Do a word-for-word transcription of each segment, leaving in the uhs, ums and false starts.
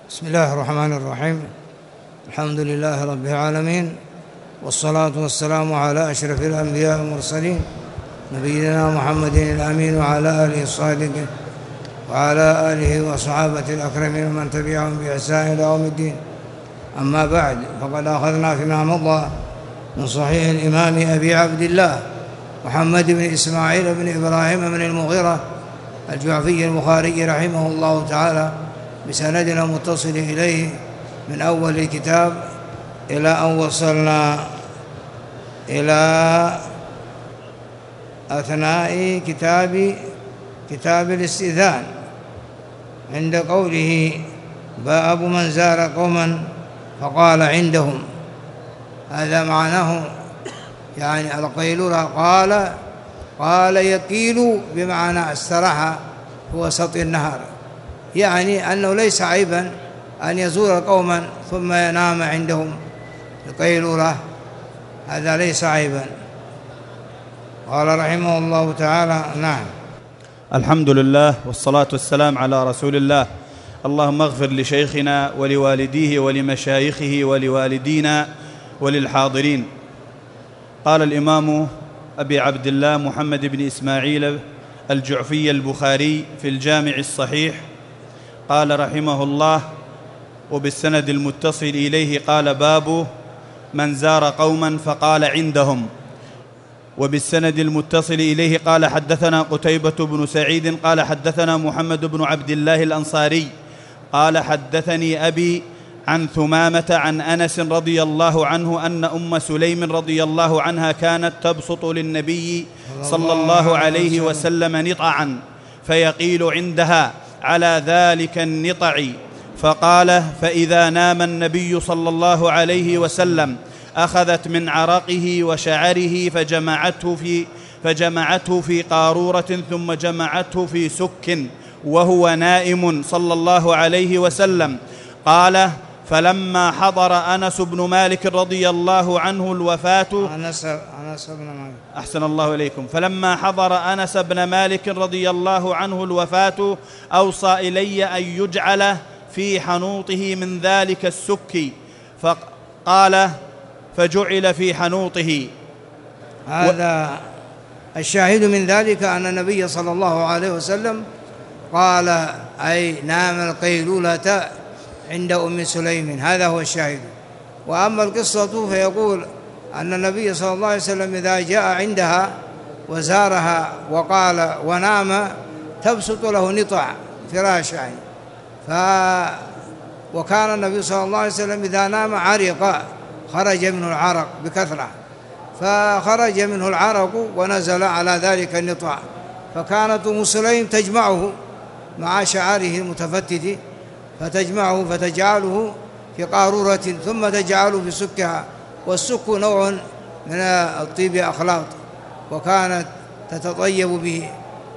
بسم الله الرحمن الرحيم. الحمد لله رب العالمين، والصلاة والسلام على أشرف الأنبياء والمرسلين نبينا محمد الأمين وعلى آله الصادقين وعلى آله وصحابة الأكرمين ومن تبعهم بإحسان إلى يوم الدين. أما بعد، فقد أخذنا فيما مضى من صحيح الإمام أبي عبد الله محمد بن إسماعيل بن إبراهيم بن المغيرة الجعفي البخاري رحمه الله تعالى بسندنا متصل إليه من أول الكتاب إلى أن وصلنا إلى أثناء كتاب كتاب الاستئذان عند قوله باب من زار قوما فقال عندهم. هذا معناه يعني القيلولة. قال قال يقيل بمعنى استراح في وسط النهار، يعني أنه ليس عيبا أن يزور قوما ثم ينام عندهم القيلولة، هذا ليس عيبا. قال رحمه الله تعالى: نعم. الحمد لله والصلاة والسلام على رسول الله. اللهم اغفر لشيخنا ولوالديه ولمشايخه ولوالدينا وللحاضرين. قال الإمام أبي عبد الله محمد بن إسماعيل الجعفي البخاري في الجامع الصحيح، قال رحمه الله وبالسند المتصل إليه قال: باب من زار قوما فقال عندهم. وبالسند المتصل إليه قال: حدثنا قتيبة بن سعيد قال حدثنا محمد بن عبد الله الأنصاري قال حدثني أبي عن ثمامة عن أنس رضي الله عنه أن أم سليم رضي الله عنها كانت تبسط للنبي صلى الله عليه وسلم نطعا فيقيل عندها على ذلك النطع، فقال: فإذا نام النبي صلى الله عليه وسلم أخذت من عرقه وشعره فجمعته في فجمعته في قارورة ثم جمعته في سك وهو نائم صلى الله عليه وسلم. قال: فلما حضر أنس بن مالك رضي الله عنه الوفاة أنس أنس بن مالك أحسن الله إليكم فلما حضر أنس بن مالك رضي الله عنه الوفاة أوصى إلي أن يجعل في حنوطه من ذلك السك، فقال: فجعل في حنوطه. هذا الشاهد من ذلك أن النبي صلى الله عليه وسلم قال أي نام القيلولة عند أم سليم، هذا هو الشاهد. وأما القصة فيقول أن النبي صلى الله عليه وسلم إذا جاء عندها وزارها وقال ونام تبسط له نطع فراش يعني. ف وكان النبي صلى الله عليه وسلم إذا نام عرق، خرج منه العرق بكثرة، فخرج منه العرق ونزل على ذلك النطع، فكانت أم سليم تجمعه مع شعره المتفتت، فتجمعه فتجعله في قارورة ثم تجعله في سكها، والسك نوع من الطيب أخلاط وكانت تتطيب به.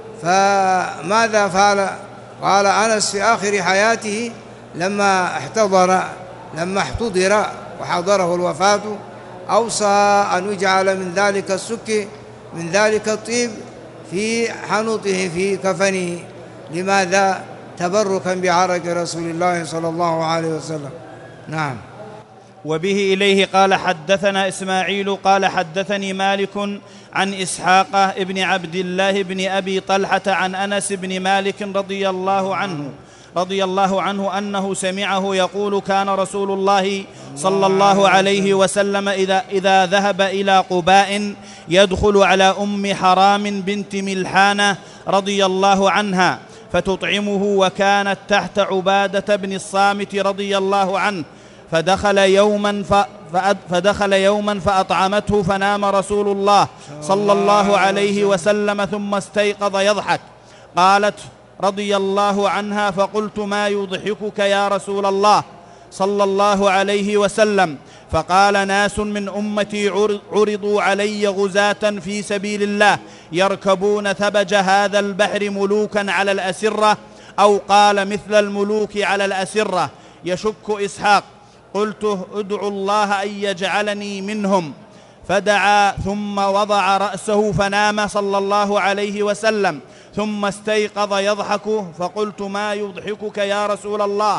فماذا فعل؟ قال أنس في آخر حياته لما احتضر لما احتضر وحضره الوفاة أوصى أن يجعل من ذلك السك من ذلك الطيب في حنوطه في كفنه. لماذا؟ تبركا بعرق رسول الله صلى الله عليه وسلم. نعم. وبه إليه قال: حدثنا إسماعيل قال حدثني مالك عن إسحاق ابن عبد الله بن أبي طلحة عن أنس بن مالك رضي الله عنه رضي الله عنه أنه سمعه يقول: كان رسول الله صلى الله عليه وسلم إذا, إذا ذهب إلى قباء يدخل على أم حرام بنت ملحانة رضي الله عنها فتطعمه، وكانت تحت عبادة بن الصامت رضي الله عنه، فدخل يوما فدخل يوما فأطعمته، فنام رسول الله صلى الله عليه وسلم ثم استيقظ يضحك. قالت رضي الله عنها: فقلت: ما يضحكك يا رسول الله صلى الله عليه وسلم؟ فقال: ناس من أمتي عرضوا علي غزاة في سبيل الله يركبون ثبج هذا البحر ملوكا على الأسرة، أو قال مثل الملوك على الأسرة. يشك إسحاق. قلت: ادعوا الله أن يجعلني منهم. فدعا ثم وضع رأسه فنام صلى الله عليه وسلم، ثم استيقظ يضحك، فقلت: ما يضحكك يا رسول الله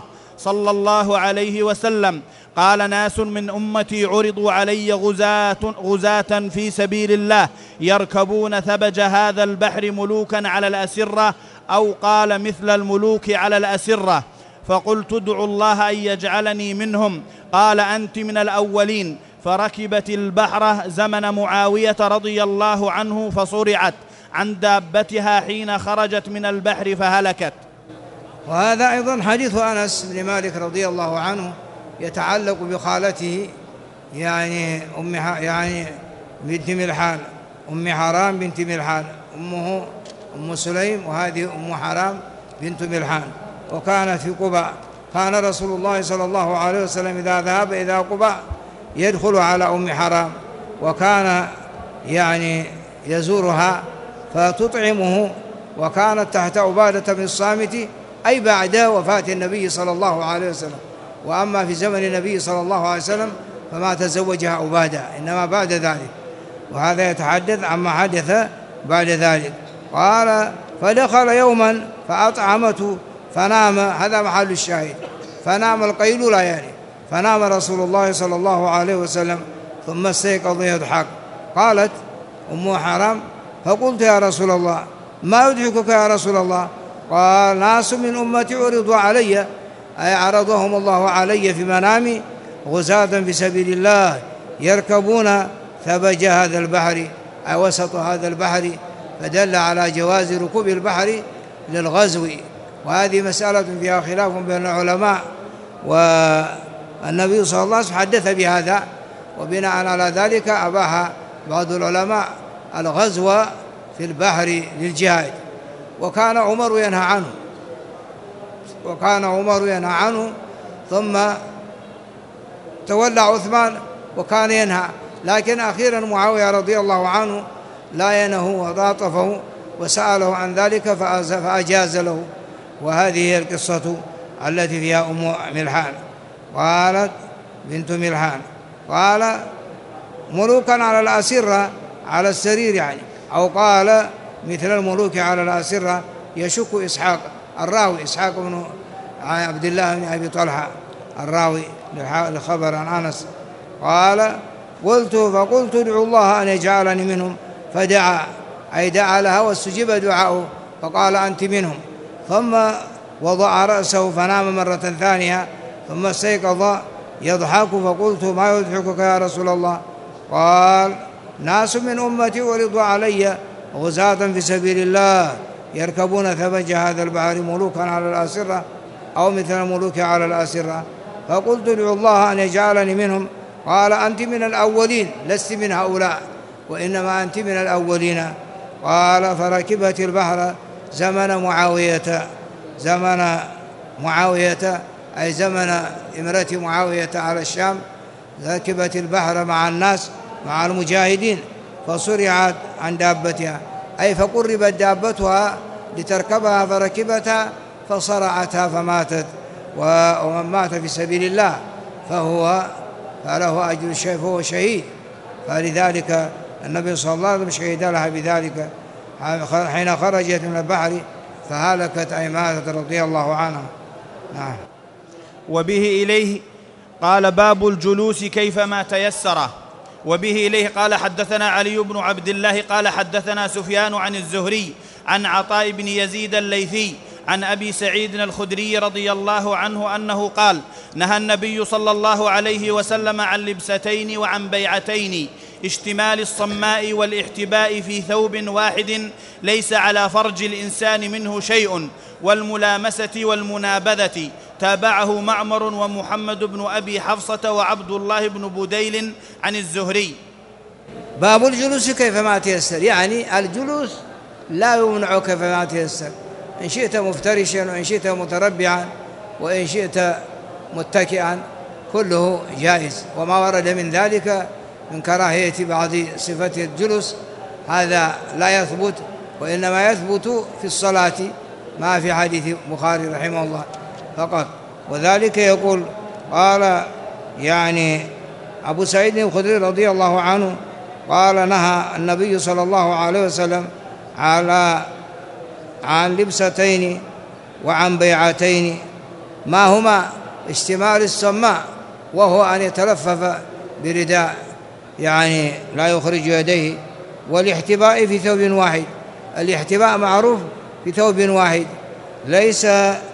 صلى الله عليه وسلم قال: ناس من أمتي عرضوا علي غزاة, غزاة في سبيل الله يركبون ثبج هذا البحر ملوكا على الأسرة، أو قال مثل الملوك على الأسرة، فقلت ادعوا الله أن يجعلني منهم. قال: أنت من الأولين. فركبت البحر زمن معاوية رضي الله عنه فصرعت عن دابتها حين خرجت من البحر فهلكت. وهذا أيضا حديث أنس بن مالك رضي الله عنه يتعلق بخالته يعني أم يعني بنت ملحان، أم حرام بنت ملحان، أمه أم سليم وهذه أم حرام بنت ملحان، وكانت في قباء. كان رسول الله صلى الله عليه وسلم إذا ذهب إلى قباء يدخل على أم حرام، وكان يعني يزورها فتطعمه، وكانت تحت عبادة بن الصامت أي بعد وفاة النبي صلى الله عليه وسلم. وأما في زمن النبي صلى الله عليه وسلم فما تزوجها عبادة، إنما بعد ذلك. وهذا يتحدث عما حدث بعد ذلك. قال: فدخل يوما فأطعمته فنام، هذا محل الشاهد، فنام القيلولة يعني، فنام رسول الله صلى الله عليه وسلم ثم استيقظ يضحك. قالت أم حرام: فقلت يا رسول الله ما يضحكك يا رسول الله؟ قال: ناس من أمتي عرضوا علي، أي عرضهم الله علي في منامي غزاة في سبيل الله يركبون ثبج هذا البحر أي وسط هذا البحر، فدل على جواز ركوب البحر للغزو. وهذه مسألة فيها خلاف بين العلماء، والنبي صلى الله عليه وسلم حدث بهذا، وبناء على ذلك أباح بعض العلماء الغزو في البحر للجهاد. وكان عمر ينهى عنه وكان عمر ينهى عنه ثم تولى عثمان وكان ينهى، لكن أخيرا معاوية رضي الله عنه لا ينهى وضاطفه وسأله عن ذلك فأجاز له. وهذه هي القصة التي فيها أم ملحان. قالت بنت ملحان: قال: ملوكا على الأسرة، على السرير يعني، أو قال مثل الملوك على الأسرة. يشك إسحاق الراوي، إسحاق بن عبد الله بن أبي طلحة الراوي لخبر عن أنس. قال: قلت فقلت ادعوا الله أن يجعلني منهم، فدعا أي دعا لها واستجيب دعاؤه، فقال: أنت منهم. ثم وضع رأسه فنام مرة ثانية، ثم استيقظ يضحك، فقلت: ما يضحكك يا رسول الله؟ قال: ناس من أمتي عرضوا علي غزاة في سبيل الله يركبون ثبج هذا البحر ملوكا على الأسرة، أو مثل الملوك على الأسرة، فقلت ادعوا الله أن يجعلني منهم. قال: أنت من الأولين، لست من هؤلاء، وإنما أنت من الأولين. قال: فركبت البحر زمن معاوية، زمن معاوية أي زمن إمرة معاوية على الشام، ركبت البحر مع الناس مع المجاهدين، فصرعت عن دابتها أي فقربت دابتها لتركبها فركبتها فصرعتها فماتت. ومن مات في سبيل الله فهو فله أجر الشهيد، فهو شهيد. فلذلك النبي صلى الله عليه وسلم شهد لها بذلك حين خرجت من البحر فهلكت أي ماتت رضي الله عنها. نعم. وبه إليه قال: باب الجلوس كيفما تيسر. وبه إليه قال: حدثنا علي بن عبد الله قال حدثنا سفيان عن الزهري عن عطاء بن يزيد الليثي عن أبي سعيد الخدري رضي الله عنه أنه قال: نهى النبي صلى الله عليه وسلم عن لبستين وعن بيعتين: اشتمال الصماء والاحتباء في ثوب واحد ليس على فرج الإنسان منه شيء، والملامسة والمنابذة. تابعه معمر ومحمد بن أبي حفصة وعبد الله بن بديل عن الزهري. باب الجلوس كيفما تيسر، يعني الجلوس لا يمنع كيفما تيسر، إن شئت مفترشا وإن شئت متربعا وإن شئت متكئا كله جائز. وما ورد من ذلك من كراهية بعض صفة الجلوس هذا لا يثبت، وإنما يثبت في الصلاة ما في حديث البخاري رحمه الله فقط. وذلك يقول قال يعني أبو سعيد الخدري رضي الله عنه قال: نهى النبي صلى الله عليه وسلم على عن لبستين وعن بيعتين. ما هما؟ اشتمال السماء، وهو أن يتلفف برداء يعني لا يخرج يديه، والاحتباء في ثوب واحد. الاحتباء معروف في ثوب واحد، ليس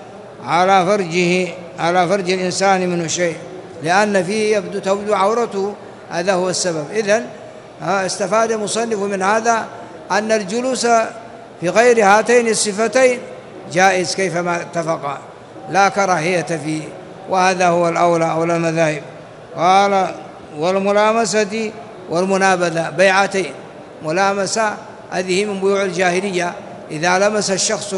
على فرجه على فرج الإنسان منه شيء، لأن فيه يبدو تبدو عورته، هذا هو السبب. إذن استفاد المصنف من هذا أن الجلوس في غير هاتين الصفتين جائز كيفما اتفقا، لا كراهية فيه، وهذا هو الأولى أولى المذاهب. قال والملامسة والمنابذة بيعتين. ملامسة هذه من بيوع الجاهلية، إذا لمس الشخص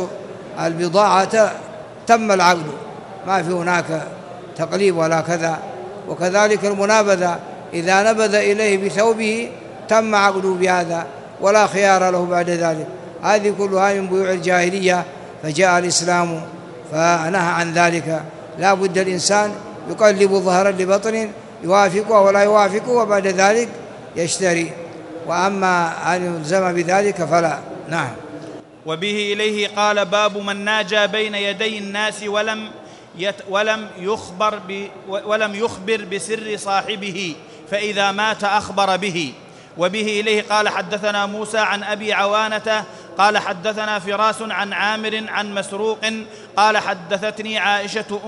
البضاعة تم العقد، ما في هناك تقليب ولا كذا. وكذلك المنابذة، إذا نبذ إليه بثوبه تم عقده بهذا ولا خيار له بعد ذلك. هذه كلها من بيوع الجاهلية، فجاء الإسلام فنهى عن ذلك. لا بد الإنسان يقلب ظهرا لبطن يوافقه ولا يوافقه، وبعد ذلك يشتري، وأما أن يلزم بذلك فلا. نعم. وبه إليه قال باب من ناجى بين يدي الناس ولم يت ولم يخبر ب ولم يخبر بسر صاحبه، فإذا مات أخبر به. وبه إليه قال حدثنا موسى عن أبي عوانة قال حدثنا فراس عن عامر عن مسروق قال حدثتني عائشة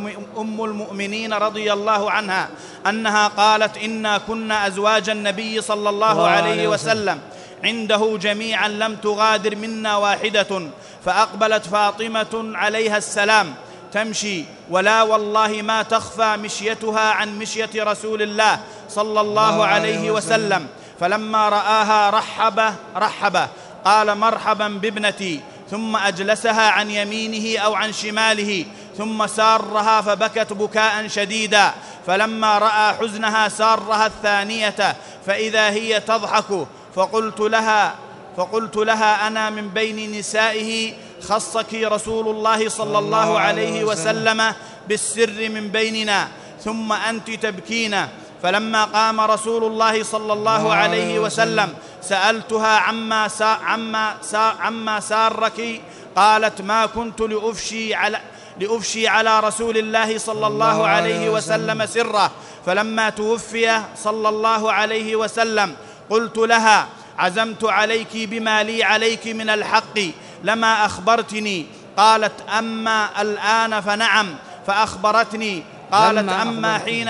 أم المؤمنين رضي الله عنها أنها قالت إنا كنا أزواج النبي صلى الله عليه وسلم عنده جميعا لم تغادر منا واحدة، فأقبلت فاطمة عليها السلام تمشي، ولا والله ما تخفى مشيتها عن مشية رسول الله صلى الله عليه وسلم، فلما رآها رحب رحب قال مرحبا بابنتي، ثم أجلسها عن يمينه أو عن شماله، ثم سارها فبكت بكاء شديدا، فلما رأى حزنها سارها الثانية فإذا هي تضحك، فقلت لها فقلت لها أنا من بين نسائه خصك رسول الله صلى الله عليه وسلم بالسر من بيننا، ثم أنت تبكين. فلما قام رسول الله صلى الله عليه وسلم سألتها عما سا عما سا عما سارك، قالت ما كنت لأفشي على لأفشي على رسول الله صلى الله عليه وسلم سره. فلما توفي صلى الله عليه وسلم قلت لها عزمت عليك بما لي عليك من الحق لما أخبرتني، قالت أما الآن فنعم، فأخبرتني. قالت أما حين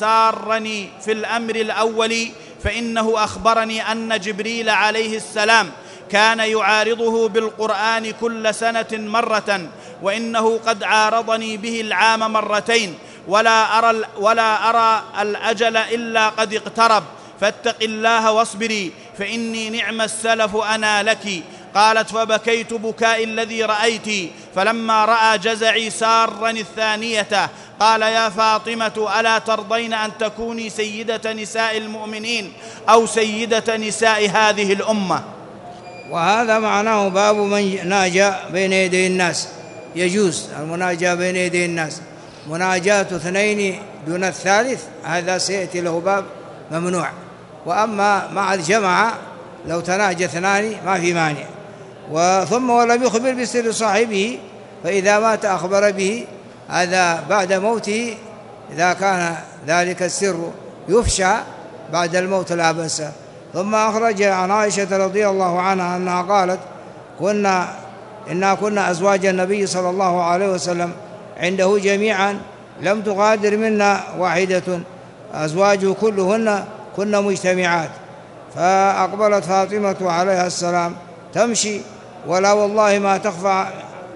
سارني في الأمر الأول فإنه أخبرني أن جبريل عليه السلام كان يعارضه بالقرآن كل سنة مرة، وإنه قد عارضني به العام مرتين، ولا أرى, ولا أرى الأجل إلا قد اقترب، فاتق الله واصبري فإني نعم السلف أنا لك. قالت فبكيت بكاء الذي رأيت، فلما رأى جزعي سارني الثانية قال يا فاطمة ألا ترضين أن تكوني سيدة نساء المؤمنين أو سيدة نساء هذه الأمة. وهذا معناه باب من ناجى بين يدي الناس. يجوز المناجاة بين يدي الناس، مناجاة اثنين دون الثالث هذا سيأتي له باب ممنوع. وأما مع الجماعة لو تناجى اثنان ما في مانع. وثم ولم يخبر بسر صاحبه، فإذا مات أخبر به، هذا بعد موته إذا كان ذلك السر يفشى بعد الموت لا بأس. ثم أخرج عن عائشة رضي الله عنها أنها قالت كنا إنا كنا أزواج النبي صلى الله عليه وسلم عنده جميعا لم تغادر منا واحدة، أزواجه كلهن كنا مجتمعات. فأقبلت فاطمة عليها السلام تمشي، ولا والله ما تخفى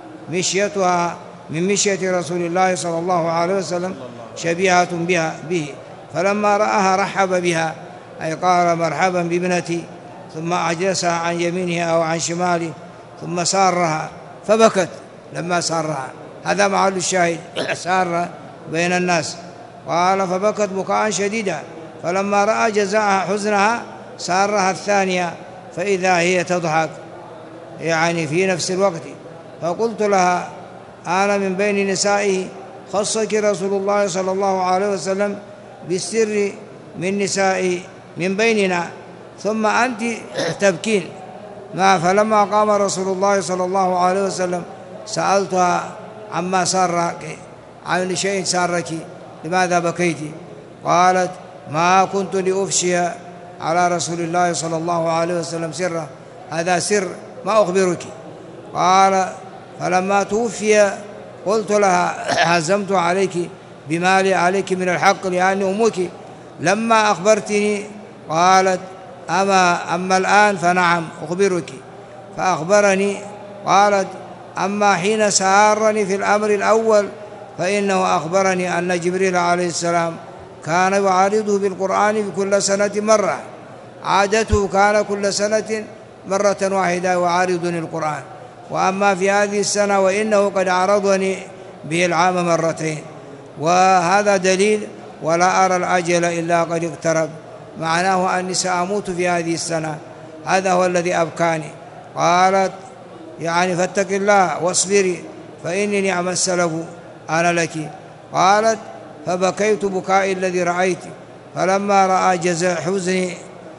مشيتها من مشية رسول الله صلى الله عليه وسلم شبيهة بها به. فلما رآها رحب بها، أي قال مرحبا بابنتي، ثم أجلسها عن يمينه أو عن شماله، ثم سارها فبكت لما سارها. هذا محل الشاهد، سار بين الناس. قال فبكت بكاء شديدا، فلما رأى جزاءها حزنها سارها الثانية فإذا هي تضحك، يعني في نفس الوقت. فقلت لها أنا من بين نسائه خصك رسول الله صلى الله عليه وسلم بالسر من نسائه من بيننا، ثم أنت تبكين. ما فلما قام رسول الله صلى الله عليه وسلم سألتها عما سارك، عن شيء سارك، لماذا بكيت؟ قالت: ما كنت لأفشي على رسول الله صلى الله عليه وسلم سرا، هذا سر ما أخبرك. قال: فلما توفي قلت لها: هزمت عليك بما عليك من الحق لأني أمك، لما أخبرتني قالت: أما أما الآن فنعم أخبرك. فأخبرني. قالت: أما حين سارني في الأمر الأول فإنه أخبرني أن جبريل عليه السلام كان يعارضه بالقرآن بكل سنة مرة، عادته كان كل سنة مرة واحدة يعارضني القرآن، وأما في هذه السنة وإنه قد عرضني به العام مرتين، وهذا دليل ولا أرى الأجل إلا قد اقترب، معناه أني سأموت في هذه السنة، هذا هو الذي أبكاني. قالت: يعني فاتق الله واصبري فإني نعم السلف أنا لك. قالت: فبكيت بكائي الذي رأيت، فلما رأى جزاء حزني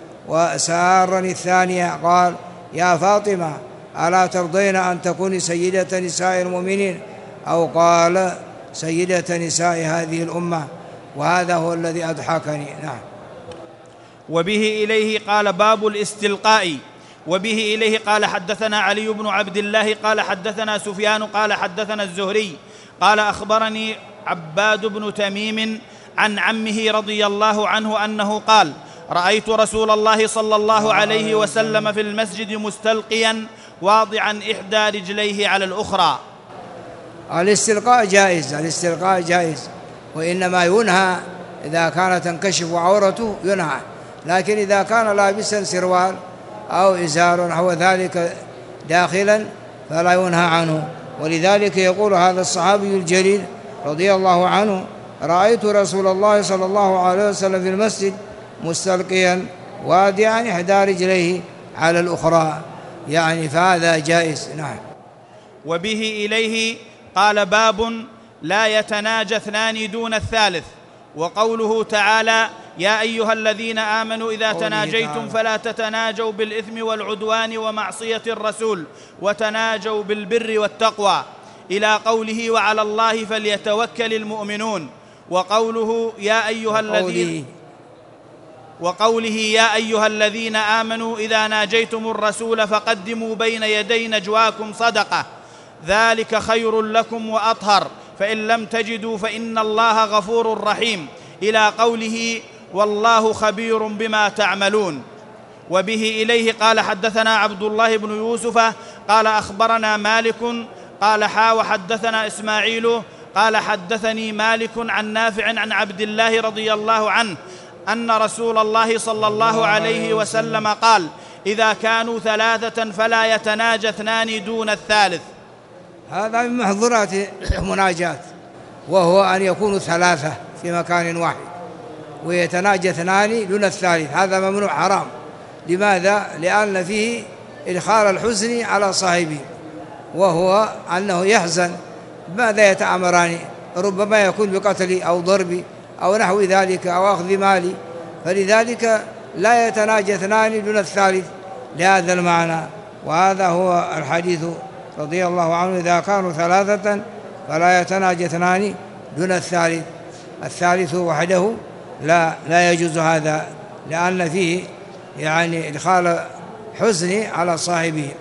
وسارني الثانية قال: يا فاطمة ألا ترضين أن تكوني سيدة نساء المؤمنين، أو قال سيدة نساء هذه الأمة، وهذا هو الذي أضحكني. نعم. وبه إليه قال: باب الاستلقاء. وبه إليه قال: حدثنا علي بن عبد الله قال حدثنا سفيان قال حدثنا الزهري قال أخبرني عباد بن تميم عن عمه رضي الله عنه أنه قال: رأيت رسول الله صلى الله عليه وسلم في المسجد مستلقيا واضعا إحدى رجليه على الأخرى. الاستلقاء جائز، الاستلقاء جائز، وإنما ينهى إذا كان تنكشف عورته ينهى، لكن إذا كان لابسا سروال أو إزار نحو ذلك داخلا فلا ينهى عنه. ولذلك يقول هذا الصحابي الجليل رضي الله عنه: رأيت رسول الله صلى الله عليه وسلم في المسجد مستلقيا واضعا إحدى رجليه على الأخرى، يعني فهذا جائز. نعم. وبه إليه قال: باب لا يتناجى اثنان دون الثالث. وقوله تعالى: يا أيها الذين آمنوا إذا تناجيتم فلا تتناجوا بالإثم والعدوان ومعصية الرسول وتناجوا بالبر والتقوى، إلى قوله: وعلى الله فليتوكل المؤمنون. وقوله يا أيها الذين وقوله يا أيها الذين آمنوا إذا ناجيتم الرسول فقدموا بين يدي نجواكم صدقة، ذلك خير لكم وأطهر، فإن لم تجدوا فإن الله غفور رحيم، إلى قوله: والله خبير بما تعملون. وبه إليه قال: حدثنا عبد الله بن يوسف قال أخبرنا مالك قال حا وحدثنا إسماعيل قال حدثني مالك عن نافع عن عبد الله رضي الله عنه أن رسول الله صلى الله عليه وسلم قال: إذا كانوا ثلاثة فلا يتناجى اثنان دون الثالث. هذا من محظورات المناجاة، وهو أن يكونوا ثلاثة في مكان واحد ويتناجى اثنان دون الثالث، هذا ممنوع حرام. لماذا؟ لأن فيه إدخال الحزن على صاحبه، وهو أنه يحزن، ماذا يتأمران؟ ربما يكون بقتل أو ضرب أو نحو ذلك أو أخذ مالي، فلذلك لا يتناجى اثنان دون الثالث لهذا المعنى. وهذا هو الحديث رضي الله عنه: إذا كانوا ثلاثة فلا يتناجى اثنان دون الثالث، الثالث وحده لا لا يجوز هذا، لأن فيه يعني إدخال حزن على صاحبه.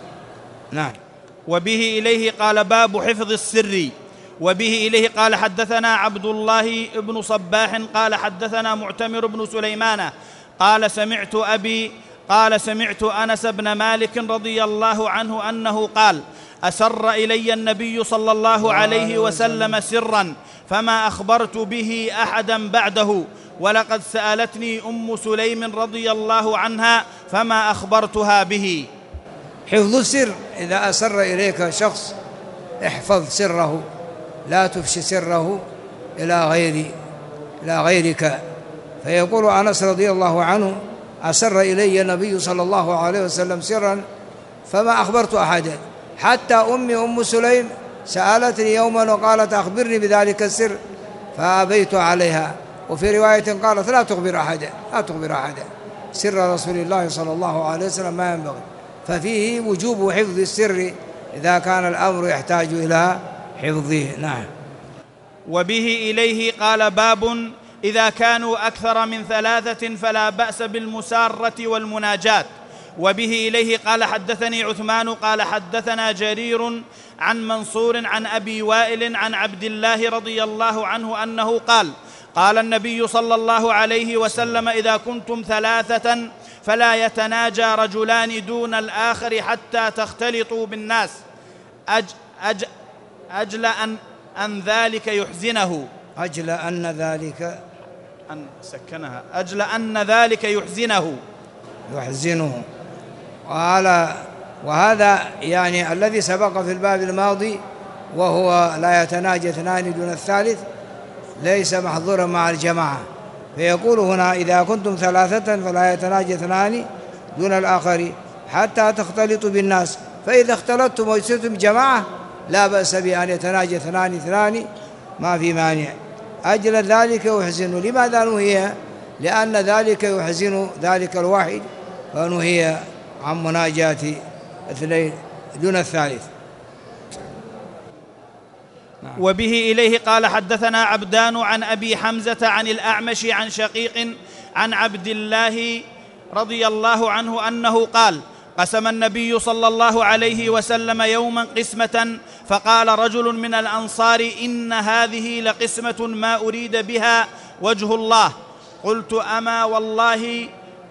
نعم. وبه إليه قال: باب حفظ السر. وبه إليه قال: حدثنا عبد الله بن صباح قال حدثنا معتمر بن سليمان قال سمعت أبي قال سمعت أنس بن مالك رضي الله عنه أنه قال: أسر إلي النبي صلى الله عليه وسلم سرا فما أخبرت به أحدا بعده، ولقد سألتني أم سليم رضي الله عنها فما أخبرتها به. حفظ السر: إذا أسر إليك شخص احفظ سره، لا تفشي سره إلى غير إلى غيرك. فيقول أنس رضي الله عنه: أسر إلي النبي صلى الله عليه وسلم سرا فما أخبرت أحدا، حتى أمي أم سليم سألتني يوما وقالت: أخبرني بذلك السر، فأبيت عليها. وفي رواية قالت: لا تخبر أحدا، لا تخبر أحدا، سر رسول الله صلى الله عليه وسلم ما ينبغي. ففيه وجوب حفظ السر إذا كان الأمر يحتاج إلى حفظه. نعم. وبه إليه قال: باب إذا كانوا أكثر من ثلاثة فلا بأس بالمسارة والمناجاة. وبه إليه قال: حدثني عثمان قال حدثنا جرير عن منصور عن أبي وائل عن عبد الله رضي الله عنه أنه قال: قال النبي صلى الله عليه وسلم: إذا كنتم ثلاثة فلا يتناجى رجلان دون الآخر حتى تختلطوا بالناس، أج أج أجل أن, أن ذلك يحزنه أجل أن ذلك أن سكنها أجل أن ذلك يحزنه يحزنه قال. وهذا يعني الذي سبق في الباب الماضي، وهو لا يتناجى اثنان دون الثالث، ليس محظورا مع الجماعة. فيقول هنا: إذا كنتم ثلاثة فلا يتناجى اثنان دون الآخر حتى تختلطوا بالناس، فإذا اختلطتم وصرتم جماعة لا بأس بأن يتناجى اثنان اثنان، ما في مانع. أجل ذلك يحزن. لماذا نهي؟ لأن ذلك يحزن ذلك الواحد، فنهي عن مناجاة اثنين دون الثالث. نعم. وبه إليه قال: حدثنا عبدان عن أبي حمزة عن الأعمش عن شقيق عن عبد الله رضي الله عنه أنه قال: قسم النبي صلى الله عليه وسلم يوما قسمة، فقال رجل من الأنصار: إن هذه لقسمة ما أريد بها وجه الله. قلت: أما والله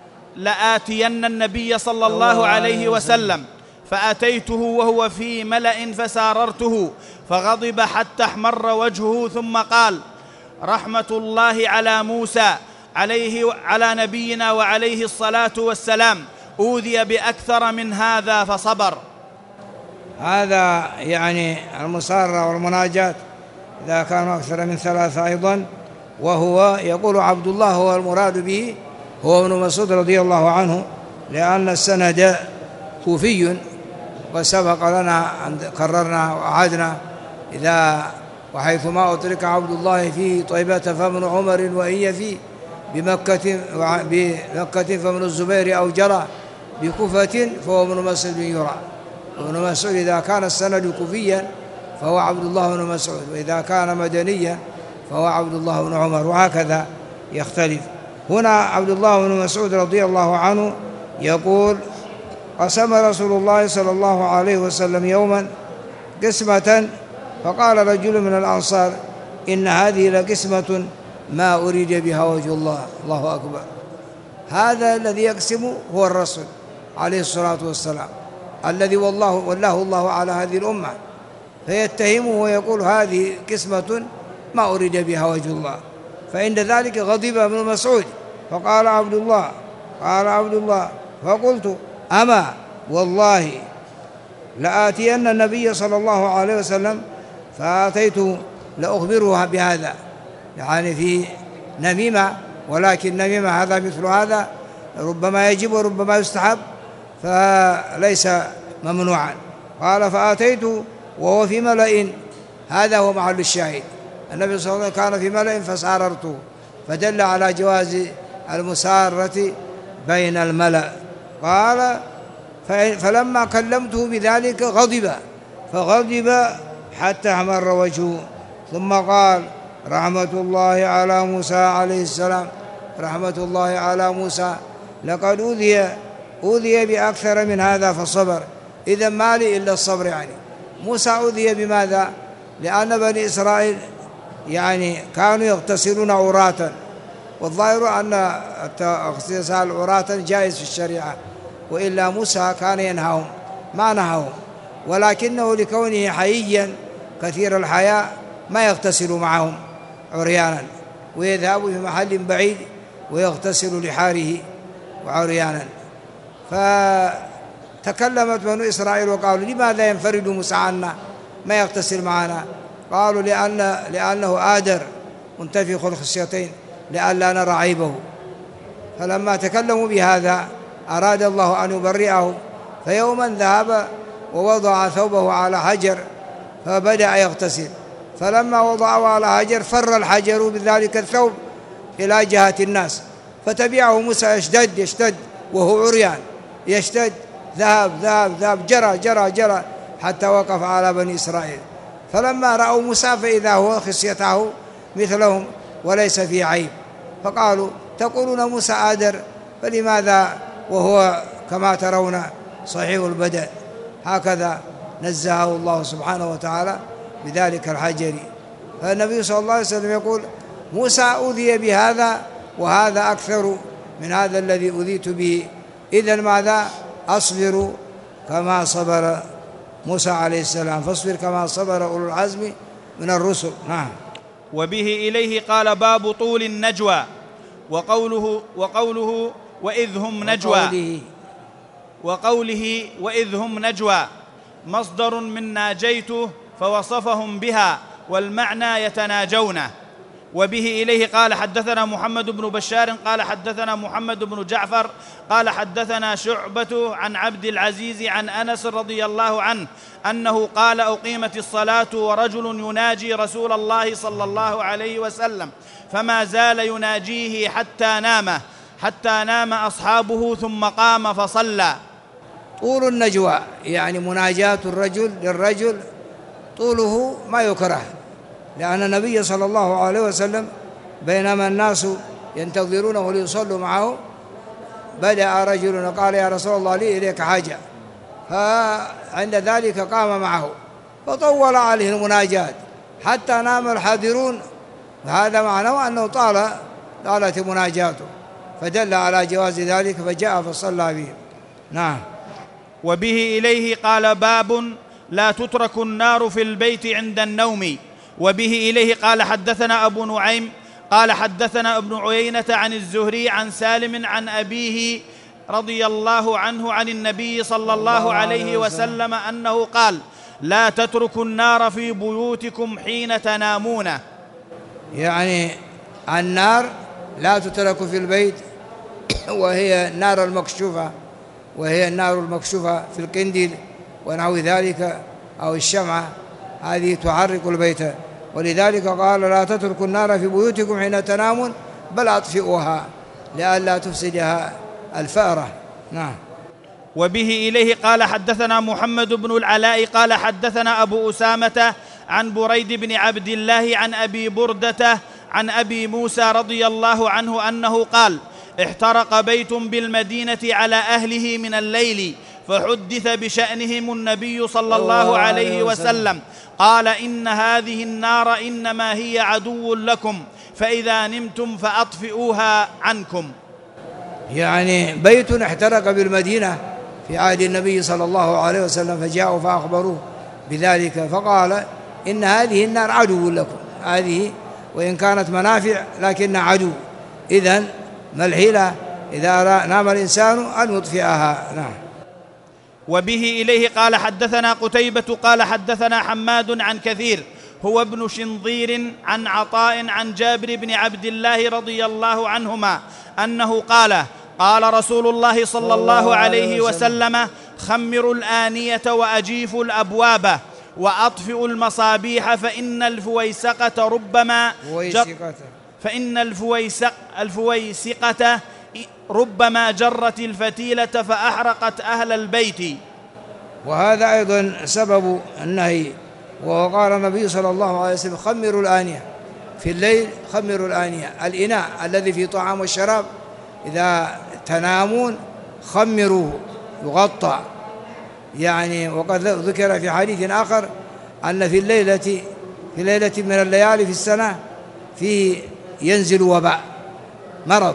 لآتين النبي صلى الله عليه وسلم، فأتيته وهو في ملأ فساررته، فغضب حتى احمر وجهه، ثم قال: رحمة الله على موسى عليه على نبينا وعليه الصلاة والسلام، أوذي بأكثر من هذا فصبر. هذا يعني المسارة والمناجاة إذا كانوا أكثر من ثلاثة أيضا. وهو يقول عبد الله هو المراد به، هو ابن مسعود رضي الله عنه، لأن السند كوفي، وسبق لنا قررنا وأعدنا: إذا وحيثما أترك عبد الله في طيبة فابن عمر، وإن يفي بمكة بمكة فابن الزبير أو جرى بكوفة فهو ابن مسعود يرى. ابن مسعود إذا كان السند كوفيا فهو عبد الله بن مسعود، وإذا كان مدنيا فهو عبد الله بن عمر، وهكذا يختلف. هنا عبد الله بن مسعود رضي الله عنه يقول: قسم رسول الله صلى الله عليه وسلم يوما قسمة، فقال رجل من الأنصار: إن هذه لقسمة ما أريد بها وجه الله. الله أكبر. هذا الذي يقسم هو الرسول عليه الصلاة والسلام، الذي والله والله الله على هذه الأمة، فيتهمه ويقول: هذه قسمة ما أريد بها وجه الله. فعند ذلك غضب ابن مسعود، فقال عبد الله قال عبد الله فقلت: أما والله لآتين النبي صلى الله عليه وسلم، فآتيته لأخبره بهذا، يعني في نميمة، ولكن نميمة هذا مثل هذا ربما يجب وربما يستحب، فليس ممنوعا. قال: فآتيته وهو في ملأ، هذا هو محل الشاهد. النبي صلى الله عليه وسلم كان في ملأ فساررته، فدل على جواز المسارة بين الملأ. قال: فلما كلمته بذلك غضب، فغضب حتى احمر وجهه، ثم قال: رحمة الله على موسى عليه السلام، رحمة الله على موسى، لقد أوذي أوذي بأكثر من هذا فصبر. إذا ما لي إلا الصبر. يعني موسى أوذي بماذا؟ لأن بني إسرائيل يعني كانوا يغتسلون عراة، والظاهر أن اغتسال عراة جائز في الشريعة، وإلا موسى كان ينهاهم ما نهاهم، ولكنه لكونه حييا كثير الحياء ما يغتسل معهم عريانا، ويذهب في محل بعيد ويغتسل لحاره وعريانا. فتكلمت بنو إسرائيل وقالوا: لماذا ينفرد موسى عنا ما يغتسل معنا؟ قالوا: لأن لأنه آدر منتفخ الخصيتين لئلا نرى عيبه. فلما تكلموا بهذا أراد الله أن يبرئه، فيوما ذهب ووضع ثوبه على حجر فبدأ يغتسل، فلما وضعه على حجر فر الحجر بذلك الثوب إلى جهة الناس، فتبعه موسى يشتد يشتد وهو عريان، يشتد ذهب ذهب ذهب جرى جرى جرى حتى وقف على بني إسرائيل، فلما رأوا موسى فإذا هو خصيته مثلهم وليس فيه عيب، فقالوا تقولون موسى آدر، فلماذا وهو كما ترون صحيح البدن؟ هكذا نزهه الله سبحانه وتعالى بذلك الحجر. فالنبي صلى الله عليه وسلم يقول موسى أوذي بهذا وهذا أكثر من هذا الذي أوذيت به، إذن ماذا؟ أصبر كما صبر موسى عليه السلام، فاصبر كما صبر أولو العزم من الرسل. نعم. وبه إليه قال باب طول النجوى، وقوله وقوله وإذ هم نجوى وقوله, وقوله وإذ هم نجوى مصدر من ناجيته فوصفهم بها، والمعنى يتناجون. وبه إليه قال حدثنا محمد بن بشار قال حدثنا محمد بن جعفر قال حدثنا شعبة عن عبد العزيز عن أنس رضي الله عنه أنه قال أقيمت الصلاة ورجل يناجي رسول الله صلى الله عليه وسلم فما زال يناجيه حتى نام حتى نام أصحابه ثم قام فصلى. طول النجوى يعني مناجاة الرجل للرجل طوله ما يكره، لأن النبي صلى الله عليه وسلم بينما الناس ينتظرونه ليصلوا معه بدأ رجل وقال يا رسول الله لي إليك حاجة، فعند ذلك قام معه فطول عليه المناجاة حتى نام الحاضرون، هذا معناه أنه طال طالت مناجاته، فدل على جواز ذلك فجاء فصلى به. نعم. وبه إليه قال باب لا تترك النار في البيت عند النوم. وبه إليه قال حدثنا أبو نعيم قال حدثنا ابن عيينة عن الزهري عن سالم عن أبيه رضي الله عنه عن النبي صلى الله عليه وسلم أنه قال لا تتركوا النار في بيوتكم حين تنامون، يعني النار لا تترك في البيت، وهي النار المكشوفة وهي النار المكشوفة في القنديل ونحو ذلك أو الشمعة، هذه تحرك البيت، ولذلك قال لا تتركوا النار في بيوتكم حين تنامون بل أطفئوها لئلا تفسدها الفأرة. نعم. وبه إليه قال حدثنا محمد بن العلاء قال حدثنا أبو أسامة عن بريد بن عبد الله عن أبي بردة عن أبي موسى رضي الله عنه أنه قال احترق بيت بالمدينة على أهله من الليل فحدث بشأنهم النبي صلى الله عليه وسلم قال إن هذه النار إنما هي عدو لكم فإذا نمتم فأطفئوها عنكم. يعني بيت احترق بالمدينة في عهد النبي صلى الله عليه وسلم فجاءوا فأخبروه بذلك فقال إن هذه النار عدو لكم، هذه وإن كانت منافع لكن عدو، إذن ما الحيلة إذا نام الإنسان أن يطفئها. نعم. وبه إليه قال حدثنا قتيبة قال حدثنا حماد عن كثير هو ابن شنظير عن عطاء عن جابر بن عبد الله رضي الله عنهما أنه قال قال رسول الله صلى الله عليه وسلم خمروا الآنية وأجيفوا الأبواب وأطفئوا المصابيح فإن الفويسقة ربما فإن الفويسق الفويسقة ربما جرت الفتيلة فأحرقت أهل البيت. وهذا أيضا سبب النهي، وقال النبي صلى الله عليه وسلم خمروا الآنية في الليل، خمروا الآنية الإناء الذي فيه طعام والشراب إذا تنامون خمروه يغطى، يعني وقد ذكر في حديث آخر أن في الليلة في ليلة من الليالي في السنة فيه ينزل وباء مرض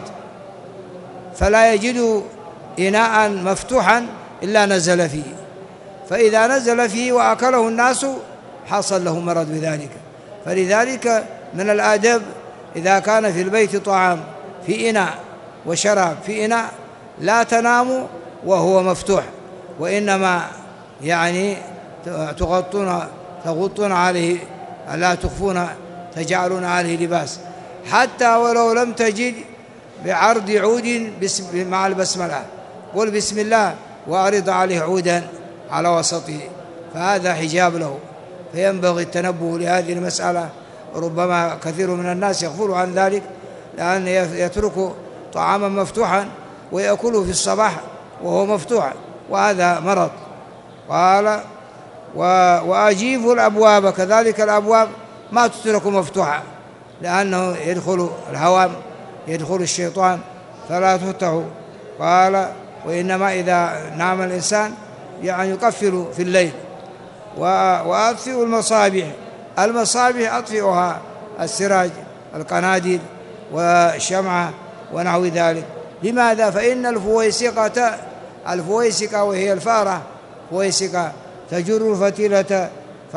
فلا يجد إناء مفتوحا إلا نزل فيه، فإذا نزل فيه وأكله الناس حصل له مرض بذلك. فلذلك من الآداب إذا كان في البيت طعام في إناء وشراب في إناء لا تناموا وهو مفتوح، وإنما يعني تغطون تغطون عليه، لا تخفون تجعلون عليه لباس، حتى ولو لم تجد بعرض عود بسم مع البسملة قل بسم الله وأعرض عليه عودا على وسطه، فهذا حجاب له، فينبغي التنبه لهذه المسألة. ربما كثير من الناس يغفل عن ذلك لأن يترك طعاما مفتوحا ويأكله في الصباح وهو مفتوح، وهذا مرض. قال وأجيفوا الأبواب، كذلك الأبواب ما تترك مفتوحة، لأنه يدخل الهوام، يدخل الشيطان، فلا تفتح. قال وإنما إذا نام الإنسان يعني يقفل في الليل. وأطفئوا المصابيح، المصابيح أطفئها السراج، القناديل والشمعة ونحو ذلك. لماذا؟ فإن الفويسقة الفويسقة وهي الفارة فويسقة تجر الفتيلة،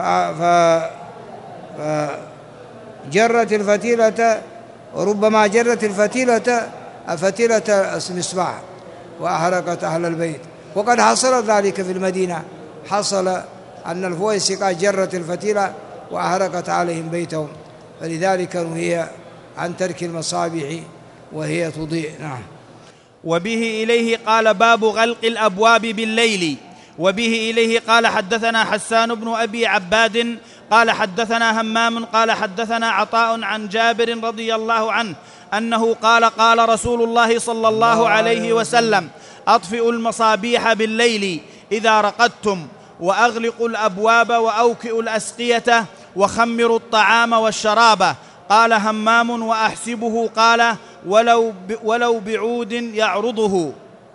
فجرت الفتيلة، وربما جرت الفتيلة الفتيلة المصباح وأحرقت أهل البيت. وقد حصل ذلك في المدينة، حصل أن الفويسقة جرت الفتيلة وأحرقت عليهم بيتهم، فلذلك نهي عن ترك المصابيح وهي تضيء. نعم. وبه إليه قال باب غلق الأبواب بالليل. وبه إليه قال حدثنا حسان بن أبي عباد قال حدثنا همام قال حدثنا عطاء عن جابر رضي الله عنه أنه قال قال رسول الله صلى الله عليه وسلم أطفئوا المصابيح بالليل إذا رقدتم، وأغلقوا الأبواب، وأوكئوا الأسقية، وخمروا الطعام والشراب. قال همام وأحسبه قال ولو, ولو بعود يعرضه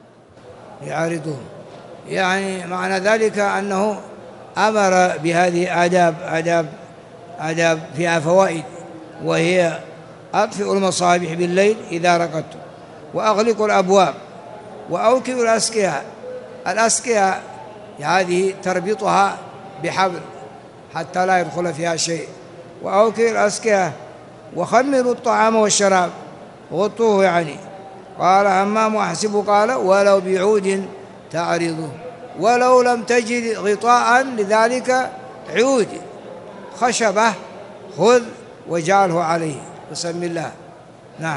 يعرضه يعني معنى ذلك أنه أمر بهذه آداب آداب آداب فيها فوائد، وهي أطفئوا المصابيح بالليل إذا رقدتم، وأغلقوا الأبواب، وأوكئوا الأسقية. الأسقية هذه تربطها بحبل حتى لا يدخل فيها شيء، وأوكئوا الأسقية، وخمروا الطعام والشراب، غطوه يعني. قال همام أحسب قال ولو بعود تعرضه، ولو لم تجد غطاء لذلك عود خشبة خذ وجعله عليه بسم الله. نعم.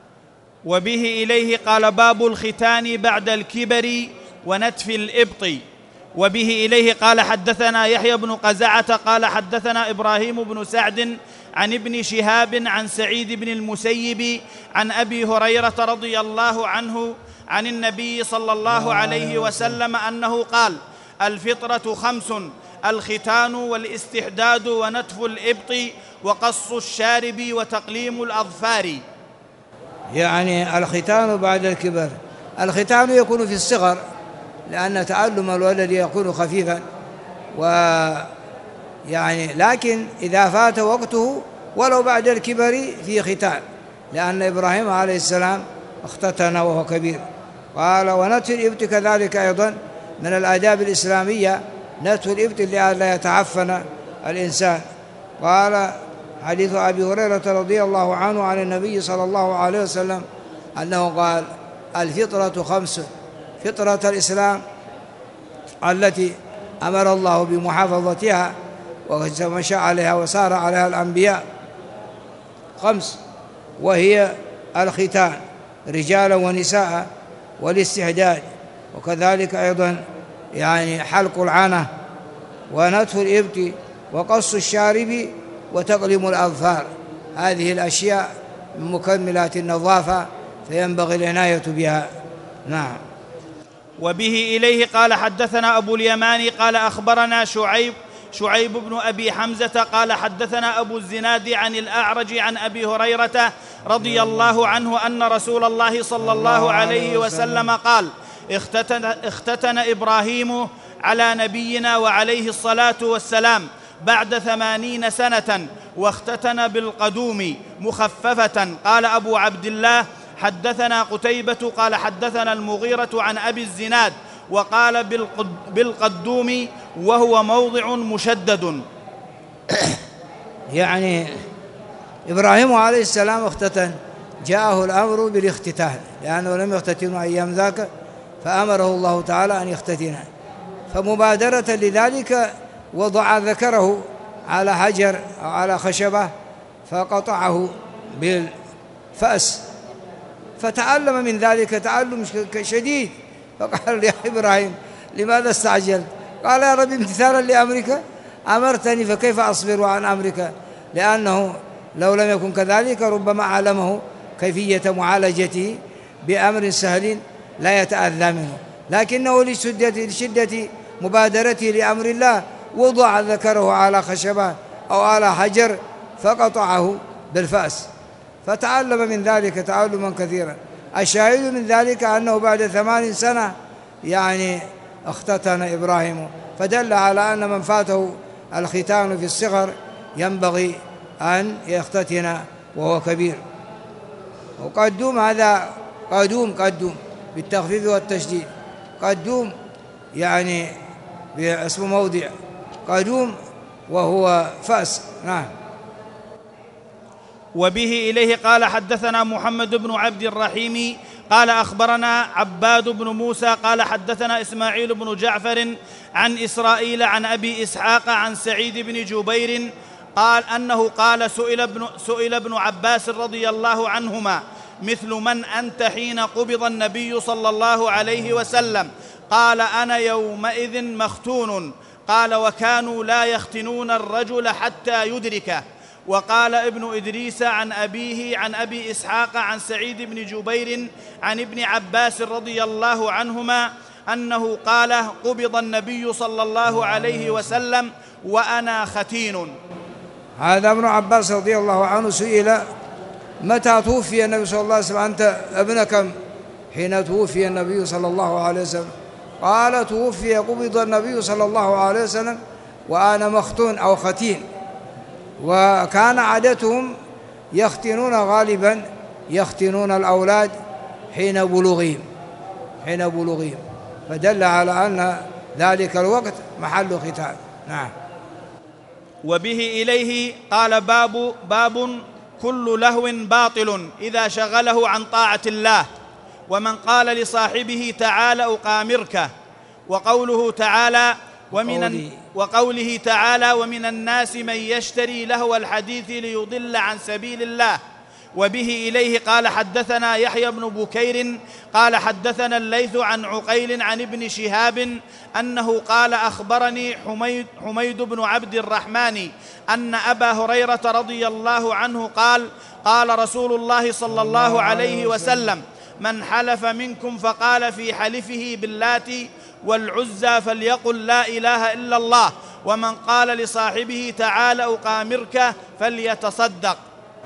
وبه إليه قال باب الختان بعد الكبر ونتف الإبط. وبه إليه قال حدثنا يحيى بن قزعة قال حدثنا إبراهيم بن سعد عن ابن شهاب عن سعيد بن المسيب عن أبي هريرة رضي الله عنه عن النبي صلى الله عليه وسلم أنه قال الفطرة خمس: الختان والاستحداد ونتف الإبط وقص الشارب وتقليم الأظفار. يعني الختان بعد الكبر. الختان يكون في الصغر، لأن تعلم الولد يكون خفيفا، ويعني لكن إذا فات وقته ولو بعد الكبر في ختان، لأن إبراهيم عليه السلام اختتن وهو كبير. قال ونتف الإبط كذلك أيضا من الآداب الإسلامية، نتف الإبط لئلا يتعفن الإنسان. قال حديث أبي هريرة رضي الله عنه عن النبي صلى الله عليه وسلم أنه قال الفطرة خمس: فطرة الإسلام التي أمر الله بمحافظتها ومشى عليها وسار عليها الأنبياء خمس، وهي الختان رجالا ونساء، والاستحداد، وكذلك أيضا يعني حلق العانة، ونتف الإبط، وقص الشارب، وتقليم الأظفار. هذه الأشياء من مكملات النظافة، فينبغي العناية بها. نعم. وبه إليه قال حدثنا أبو اليمان قال أخبرنا شعيب شعيب بن أبي حمزة قال حدثنا أبو الزناد عن الأعرج عن أبي هريرة رضي الله عنه أن رسول الله صلى الله عليه وسلم قال اختتن, اختتن إبراهيم على نبينا وعليه الصلاة والسلام بعد ثمانين سنة، واختتن بالقدوم مخففة. قال أبو عبد الله حدثنا قتيبة قال حدثنا المغيرة عن أبي الزناد وقال بالقدوم وهو موضع مشدد. يعني إبراهيم عليه السلام اختتن، جاءه الأمر بالاختتان لأنه لم يختتن أيام ذاك، فأمره الله تعالى أن يختتن، فمبادرة لذلك وضع ذكره على حجر أو على خشبة فقطعه بالفأس، فتعلم من ذلك تعلم شديد، فقال يا إبراهيم لماذا استعجلت؟ قال يا رب امتثالا لأمرك أمرتني فكيف أصبر عن أمرك، لأنه لو لم يكن كذلك ربما علمه كيفية معالجته بأمر سهل لا يتأذى منه، لكنه لشدة, لشدة مبادرته لأمر الله وضع ذكره على خشبة أو على حجر فقطعه بالفأس، فتعلم من ذلك تعلما كثيرا. الشاهد من ذلك أنه بعد ثمان سنة يعني اختتن إبراهيم، فدل على أن من فاته الختان في الصغر ينبغي أن يختتن وهو كبير. وقدوم هذا قدوم قدوم بالتخفيف والتشديد، قدوم يعني باسم موضع قدوم وهو فأس. نعم. وبه إليه قال حدثنا محمد بن عبد الرحيم قال أخبرنا عباد بن موسى قال حدثنا إسماعيل بن جعفر عن إسرائيل عن أبي إسحاق عن سعيد بن جبير قال أنه قال سئل ابن, سئل ابن عباس رضي الله عنهما مثل من أنت حين قبض النبي صلى الله عليه وسلم؟ قال أنا يومئذ مختون. قال وكانوا لا يختنون الرجل حتى يدركه. وقال ابن إدريس عن أبيه عن أبي إسحاق عن سعيد بن جبير عن ابن عباس رضي الله عنهما أنه قال قبض النبي صلى الله عليه وسلم وأنا ختين. هذا ابن عباس رضي الله عنه سئل متى توفي النبي صلى الله عليه وسلم؟ أنت ابن كم حين توفي النبي صلى الله عليه وسلم؟ قال توفي قبض النبي صلى الله عليه وسلم وأنا مختون أو ختين. وكان عادتهم يختنون غالبا يختنون الأولاد حين بلوغهم حين بلوغهم فدل على أن ذلك الوقت محل ختان. نعم. وبه إليه قال باب باب كل لهو باطل إذا شغله عن طاعة الله، ومن قال لصاحبه تعالى أقامرك. وقوله تعالى ومن وقوله تعالى ومن الناس من يشتري لهو الحديث ليضل عن سبيل الله. وبه إليه قال حدثنا يحيى بن بكير قال حدثنا الليث عن عقيل عن ابن شهاب أنه قال أخبرني حميد, حميد بن عبد الرحمن أن أبا هريرة رضي الله عنه قال قال رسول الله صلى الله عليه وسلم من حلف منكم فقال في حلفه باللات والعزى فليقل لا إله إلا الله، ومن قال لصاحبه تعال أقامرك فليتصدق.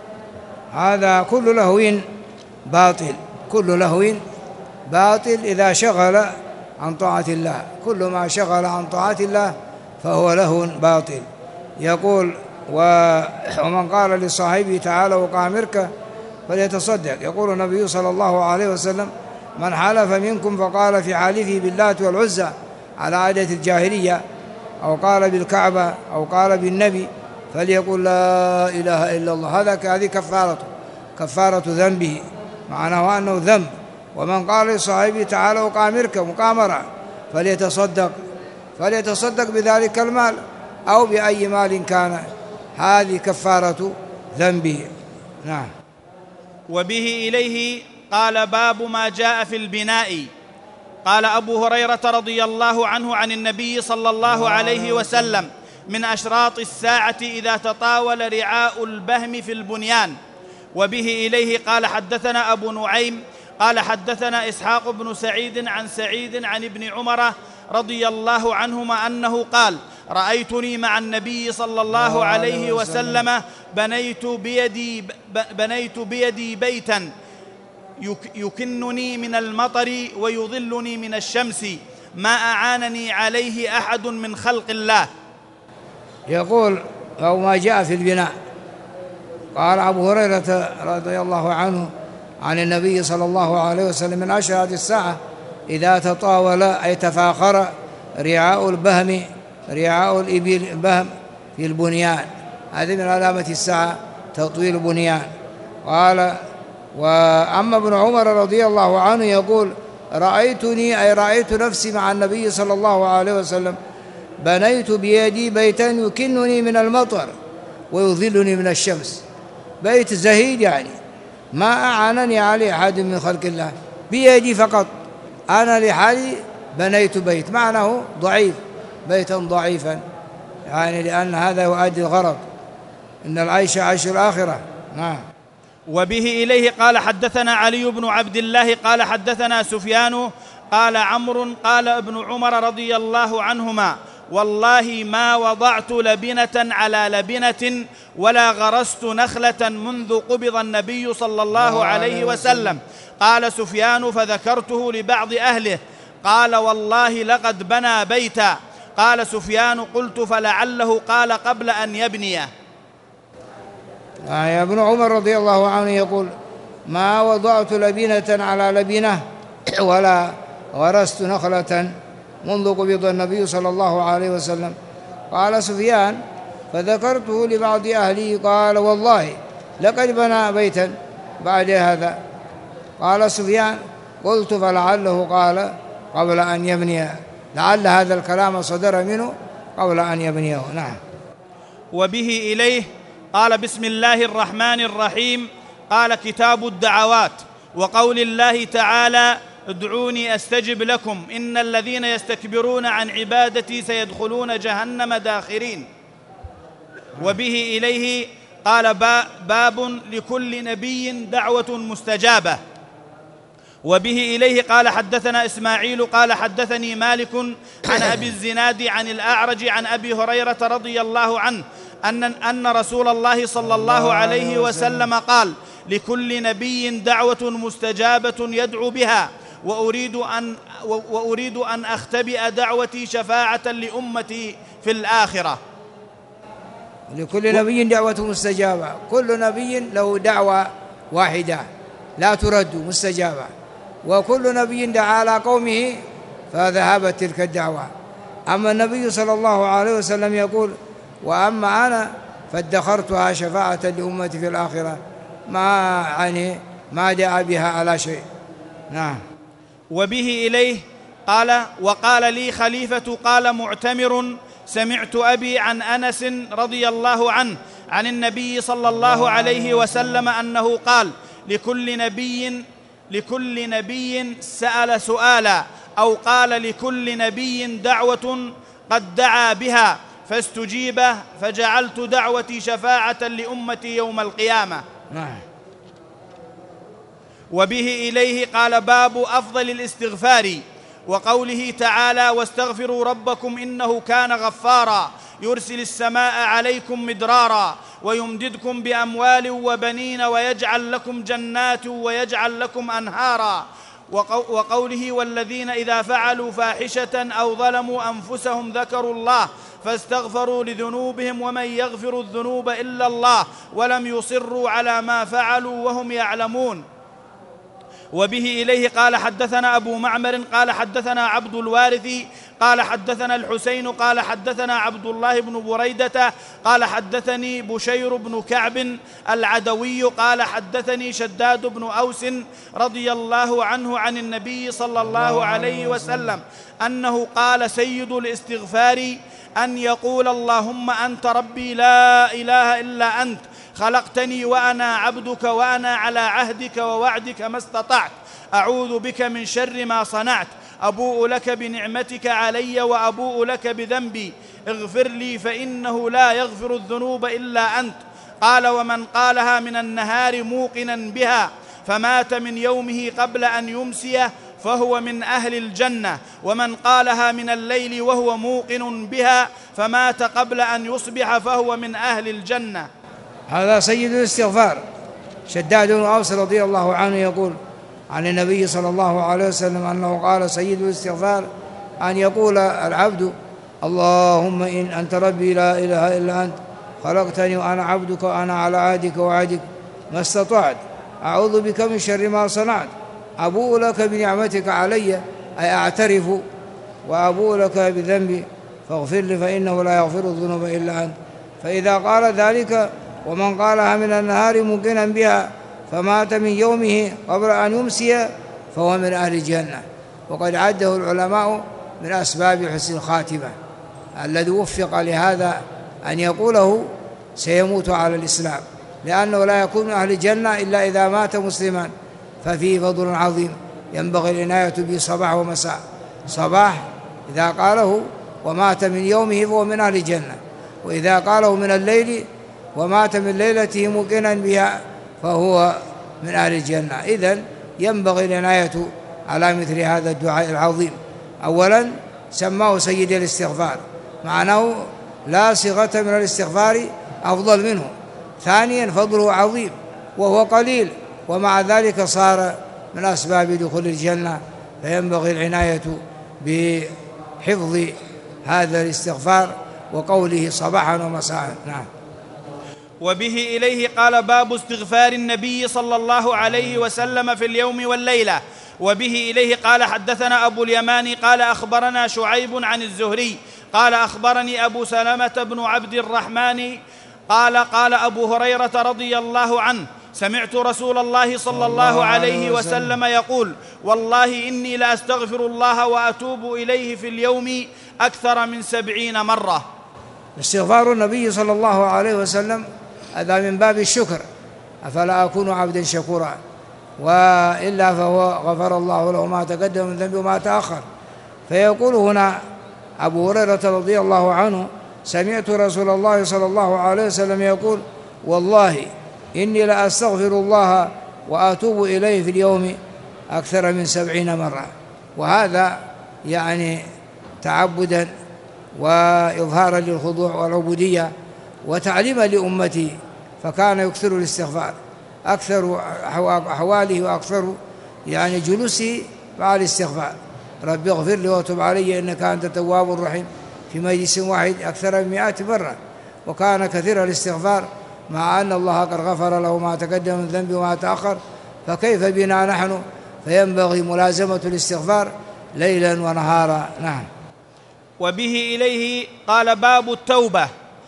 هذا كل لهو باطل، كل لهو باطل إذا شغل عن طاعة الله، كل ما شغل عن طاعة الله فهو لهو باطل. يقول ومن قال لصاحبه تعالى أقامرك فليتصدق. يقول النبي صلى الله عليه وسلم من حلف منكم فقال في حلفه باللات والعزى على عادة الجاهلية أو قال بالكعبة أو قال بالنبي فليقول لا إله إلا الله. هذا هذه كفارته كفارة ذنبه، معناه أنه ذنب. ومن قال لصاحبه تعالى أقامرك مقامرة فليتصدق فليتصدق بذلك المال أو بأي مال كان، هذه كفارة ذنبه. نعم. وبه إليه قال باب ما جاء في البناء. قال أبو هريرة رضي الله عنه عن النبي صلى الله عليه وسلم من أشراط الساعة إذا تطاول رعاء البهم في البنيان. وبه إليه قال حدثنا أبو نعيم قال حدثنا إسحاق بن سعيد عن سعيد عن ابن عمر رضي الله عنهما أنه قال رأيتني مع النبي صلى الله عليه وسلم بنيت بيدي, بنيت بيدي بيتا يكنني من المطر ويظلني من الشمس ما أعانني عليه أحد من خلق الله. يقول أو ما جاء في البناء. قال أبو هريرة رضي الله عنه عن النبي صلى الله عليه وسلم من أشراط الساعة إذا تطاول أي تفاخر رعاء البهم رعاء الإبل البهم في البنيان، هذه من علامة الساعة تطويل البنيان. قال وأما ابن عمر رضي الله عنه يقول رأيتني أي رأيت نفسي مع النبي صلى الله عليه وسلم بنيت بيدي بيتا يكنني من المطر ويظلني من الشمس، بيت زهيد يعني ما أعانني عليه أحد من خلق الله، بيدي فقط أنا لحالي بنيت بيت، معناه ضعيف بيتا ضعيفا يعني لأن هذا يؤدي الغرض، إن العيش عيش الآخرة. نعم. وبه إليه قال حدثنا علي بن عبد الله قال حدثنا سفيان قال عمرو قال ابن عمر رضي الله عنهما والله ما وضعت لبنة على لبنة ولا غرست نخلة منذ قبض النبي صلى الله عليه وسلم. قال سفيان: فذكرته لبعض أهله، قال: والله لقد بنى بيتا. قال سفيان: قلت: فلعله قال قبل أن يبنيه. آه ابن عمر رضي الله عنه يقول: ما وضعت لبنة على لبنة ولا غرست نخلة منذ قبض النبي صلى الله عليه وسلم. قال سفيان: فذكرته لبعض أهلي، قال: والله لقد بنى بيتا بعد هذا. قال سفيان: قلت: فلعله قال قبل أن يبني، لعل هذا الكلام صدر منه قبل أن يبنيه. نعم. وبه إليه قال: بسم الله الرحمن الرحيم. قال: كتاب الدعوات، وقول الله تعالى: ادعوني أستجب لكم إن الذين يستكبرون عن عبادتي سيدخلون جهنم داخرين. وبه إليه قال: باب لكل نبي دعوة مستجابة. وبه إليه قال: حدثنا إسماعيل قال: حدثني مالك عن أبي الزناد عن الأعرج عن أبي هريرة رضي الله عنه أن, أن رسول الله صلى الله عليه وسلم قال: لكل نبي دعوة مستجابة يدعو بها، وأريد أن, وأريد أن أختبئ دعوتي شفاعة لأمتي في الآخرة. لكل نبي دعوة مستجابة، كل نبي له دعوة واحدة لا ترد مستجابة، وكل نبي دعا على قومه فذهبت تلك الدعوة. أما النبي صلى الله عليه وسلم يقول: وأما أنا فادخرتها شفاعة لأمتي في الآخرة، ما يعني ما دعا بها على شيء. نعم. وبه إليه قال: وقال لي خليفة قال معتمر: سمعت أبي عن أنس رضي الله عنه عن النبي صلى الله عليه وسلم أنه قال: لكل نبي لكل نبي سأل سؤالا، أو قال: لكل نبي دعوة قد دعا بها فاستجيب، فجعلت دعوتي شفاعة لأمتي يوم القيامة. نعم. وبه إليه قال: باب أفضل الاستغفار، وقوله تعالى: واستغفروا ربكم إنه كان غفارا يرسل السماء عليكم مدرارا ويمددكم بأموال وبنين ويجعل لكم جنات ويجعل لكم أنهارا. وقوله: والذين إذا فعلوا فاحشة أو ظلموا أنفسهم ذكروا الله فاستغفروا لذنوبهم ومن يغفر الذنوب إلا الله ولم يصروا على ما فعلوا وهم يعلمون. وبه إليه قال: حدثنا أبو معمر قال: حدثنا عبد الوارث قال: حدثنا الحسين قال: حدثنا عبد الله بن بريدة قال: حدثني بشير بن كعب العدوي قال: حدثني شداد بن أوس رضي الله عنه عن النبي صلى الله عليه وسلم أنه قال: سيد الاستغفار أن يقول: اللهم أنت ربي لا إله إلا أنت، خلقتني وأنا عبدك وأنا على عهدك ووعدك ما استطعت، أعوذ بك من شر ما صنعت، أبوء لك بنعمتك علي وأبوء لك بذنبي، اغفر لي فإنه لا يغفر الذنوب إلا أنت. قال: ومن قالها من النهار موقنا بها فمات من يومه قبل أن يمسي فهو من أهل الجنة، ومن قالها من الليل وهو موقن بها فمات قبل أن يصبح فهو من أهل الجنة. هذا سيد الاستغفار. شداد بن أوس رضي الله عنه يقول عن النبي صلى الله عليه وسلم أنه قال: سيد الاستغفار أن يقول العبد: اللهم إن أنت ربي لا إله إلا أنت، خلقتني وأنا عبدك وأنا على عهدك ووعدك ما استطعت، أعوذ بك من شر ما صنعت، أبوء لك بنعمتك علي أي أعترف، وأبوء لك بذنبي فاغفر لي فإنه لا يغفر الذنوب إلا أنت. فإذا قال ذلك ومن قالها من النهار موقنا بها فمات من يومه قبل أن يمسي فهو من أهل الجنة. وقد عده العلماء من أسباب حسن الخاتمة. الذي وفق لهذا أن يقوله سيموت على الإسلام، لأنه لا يكون من أهل الجنة إلا إذا مات مسلما، ففيه فضل عظيم ينبغي العناية به صباح ومساء. صباح إذا قاله ومات من يومه فهو من أهل الجنة، وإذا قاله من الليل ومات من ليلته موقنا بها فهو من أهل الجنة. إذن ينبغي العناية على مثل هذا الدعاء العظيم. أولا سماه سيد الاستغفار، معناه لا صيغة من الاستغفار أفضل منه. ثانيا فضله عظيم وهو قليل، ومع ذلك صار من أسباب دخول الجنة، فينبغي العناية بحفظ هذا الاستغفار وقوله صباحا ومساء. نعم. وبه إليه قال باب استغفار النبي صلى الله عليه وسلم في اليوم والليلة. وبه إليه قال حدثنا أبو اليمان قال أخبرنا شعيب عن الزهري قال أخبرني أبو سلمة بن عبد الرحمن قال قال أبو هريرة رضي الله عنه سمعت رسول الله صلى الله عليه وسلم يقول والله إني لأستغفر الله وأتوب إليه في اليوم أكثر من سبعين مرة. استغفار النبي صلى الله عليه وسلم هذا من باب الشكر، أفلا أكون عبدا شكورا، وإلا فهو غفر الله له ما تقدم من ذنبه وما تأخر. فيقول هنا أبو هريرة رضي الله عنه سمعت رسول الله صلى الله عليه وسلم يقول والله إني لأستغفر الله وأتوب إليه في اليوم أكثر من سبعين مرة. وهذا يعني تعبدا وإظهارا للخضوع والعبودية وتعليما لأمتي، فكان يكثر الاستغفار، أكثر أحواله وأكثر يعني جلوسه مع الاستغفار. رب اغفر لي وتب علي إنك أنت التواب الرحيم في مجلس واحد أكثر من مئة مرة، وكان كثير الاستغفار مع أن الله قد غفر له ما تقدم من ذنبه وما تأخر، فكيف بنا نحن؟ فينبغي ملازمة الاستغفار ليلا ونهارا. نعم. وبه إليه قال باب التوبة.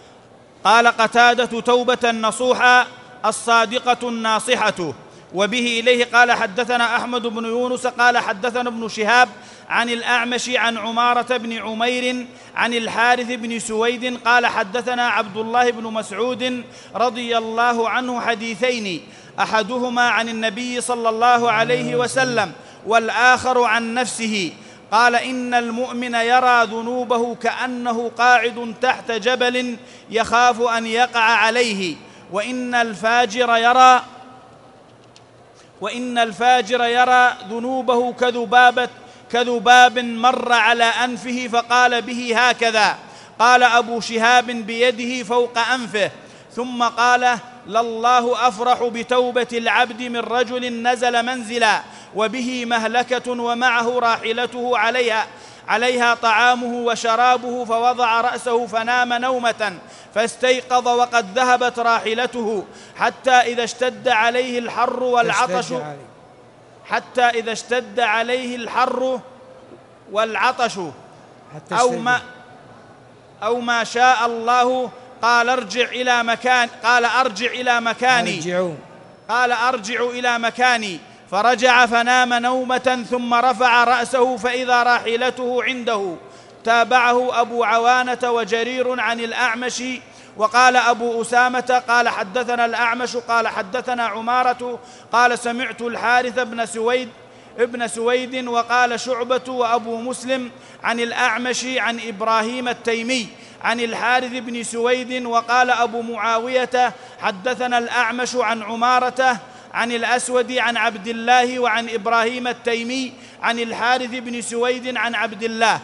قال قتادة توبة نصوحا الصادقة الناصحة. وبه إليه قال حدثنا أحمد بن يونس قال حدثنا ابن شهاب عن الأعمش عن عمارة بن عمير عن الحارث بن سويد قال حدثنا عبد الله بن مسعود رضي الله عنه حديثين، أحدهما عن النبي صلى الله عليه وسلم والآخر عن نفسه. قال إن المؤمن يرى ذنوبه كأنه قاعد تحت جبل يخاف أن يقع عليه، وإن الفاجر يرى وإن الفاجر يرى ذنوبه كذبابة كذباب مر على أنفه فقال به هكذا. قال أبو شهاب بيده فوق أنفه، ثم قال لله أفرح بتوبة العبد من رجل نزل منزلا وبه مهلكة ومعه راحلته عليها عليها طعامه وشرابه، فوضع رأسه فنام نومة فاستيقظ وقد ذهبت راحلته، حتى إذا اشتد عليه الحر والعطش حتى إذا اشتد عليه الحر والعطش أو ما أو ما شاء الله قال ارجع إلى مكان قال أرجع إلى مكاني قال أرجع إلى مكاني فرجع فنام نومة ثم رفع رأسه فإذا راحلته عنده. تابعه أبو عوانة وجرير عن الأعمش. وقال أبو أسامة قال حدثنا الأعمش قال حدثنا عمارة قال سمعت الحارث بن سويد ابن سويد. وقال شعبة وأبو مسلم عن الأعمش عن إبراهيم التيمي عن الحارث بن سويد. وقال أبو معاوية حدثنا الأعمش عن عمارة عن الأسود عن عبد الله وعن إبراهيم التيمي عن الحارث بن سويد عن عبد الله.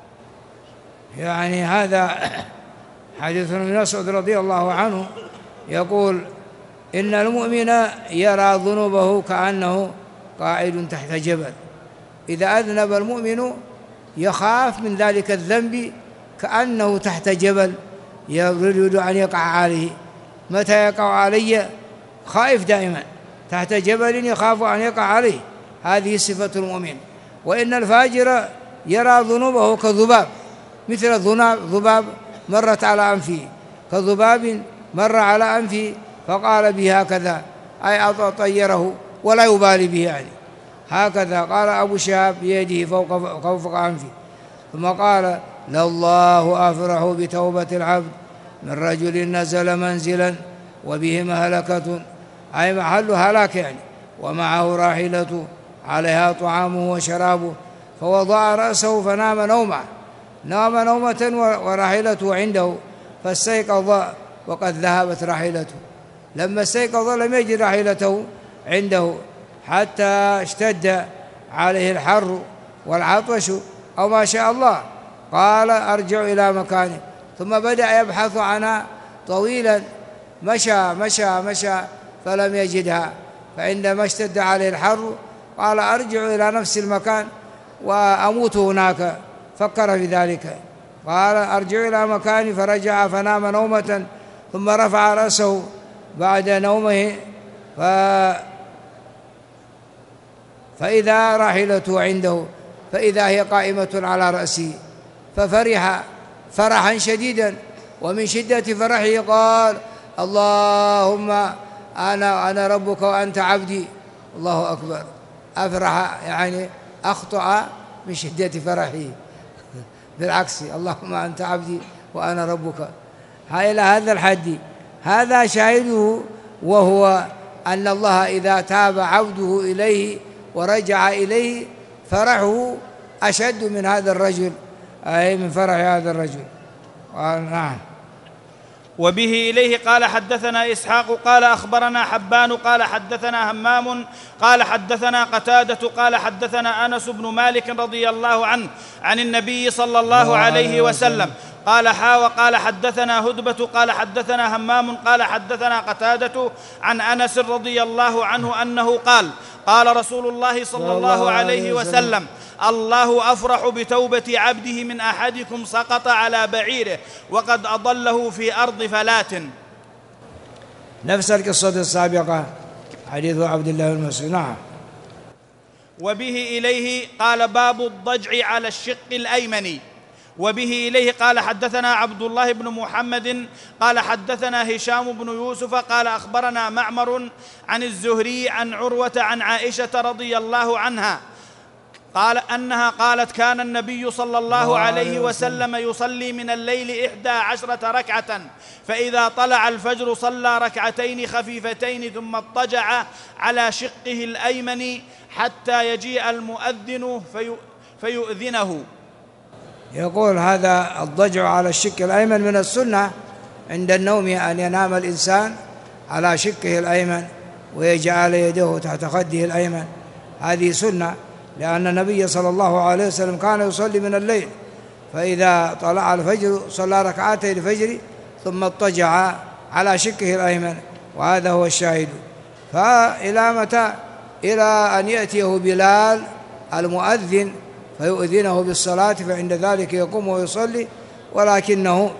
يعني هذا حديث ابن مسعود رضي الله عنه يقول إن المؤمن يرى ذنوبه كأنه قاعد تحت جبل. إذا أذنب المؤمن يخاف من ذلك الذنب كأنه تحت جبل يريد أن يقع عليه. متى يقع علي؟ خائف دائما تحت جبل يخاف أن يقع عليه. هذه صفة المؤمن. وإن الفاجر يرى ذنوبه كذباب، مثل الذباب مرت على أنفه، كذباب مر على أنفه فقال به هكذا، أي طيره ولا يبالي به يعني. هكذا قال أبو شهاب بيده فوق فوق أنفه. ثم قال لله أفرح بتوبة العبد من رجل نزل منزلا وبه مهلكة، أي محل هلاك يعني، ومعه راحلته عليها طعامه وشرابه، فوضع رأسه فنام نومه نام نومة وراحلته عنده، فاستيقظ وقد ذهبت راحلته. لما استيقظ لم يجد راحلته عنده حتى اشتد عليه الحر والعطش أو ما شاء الله، قال أرجع إلى مكاني، ثم بدأ يبحث عنها طويلا، مشى مشى مشى فلم يجدها، فعندما اشتد عليه الحر قال أرجع إلى نفس المكان وأموت هناك، فكر في ذلك، قال أرجع إلى مكاني، فرجع فنام نومة، ثم رفع رأسه بعد نومه ف... فإذا راحلته عنده، فإذا هي قائمة على رأسه، ففرح فرحا شديدا، ومن شدة فرحه قال اللهم أنا أنا ربك وأنت عبدي. الله أكبر، أفرح يعني أخطأ من شدة فرحه، بالعكس اللهم أنت عبدي وأنا ربك، إلى هذا الحد. هذا شاهده، وهو أن الله إذا تاب عبده إليه ورجع إليه فرحه أشد من هذا الرجل، أي من فرح هذا الرجل. نعم. وبه إليه قال حدثنا إسحاق قال أخبرنا حبان قال حدثنا همام قال حدثنا قتادة قال حدثنا أنس بن مالك رضي الله عنه عن النبي صلى الله عليه وسلم قال حا وقال حدثنا هدبة قال حدثنا همام قال حدثنا قتادة عن أنس رضي الله عنه أنه قال قال رسول الله صلى الله عليه وسلم الله أفرح بتوبة عبده من أحدكم سقط على بعيره وقد أضله في أرض فلات. نفس القصة السابقة، حديث عبد الله بن مسعود. نعم. وبه إليه قال باب الضجع على الشق الأيمن. وبه إليه قال حدثنا عبد الله بن محمد قال حدثنا هشام بن يوسف قال أخبرنا معمر عن الزهري عن عروة عن عائشة رضي الله عنها قال أنها قالت كان النبي صلى الله عليه وسلم يصلي من الليل إحدى عشرة ركعة، فإذا طلع الفجر صلى ركعتين خفيفتين ثم اضطجع على شقه الأيمن حتى يجيء المؤذن في فيؤذنه. يقول هذا الضجع على الشق الأيمن من السنة عند النوم، أن ينام الإنسان على شقه الأيمن ويجعل يده تحت خده الأيمن، هذه سنة، لأن النبي صلى الله عليه وسلم كان يصلي من الليل، فإذا طلع الفجر صلى ركعتي الفجر ثم اضطجع على شقه الأيمن، وهذا هو الشاهد. فإلى متى؟ إلى أن يأتيه بلال المؤذن فيؤذنه بالصلاة، فعند ذلك يقوم ويصلي، ولكنه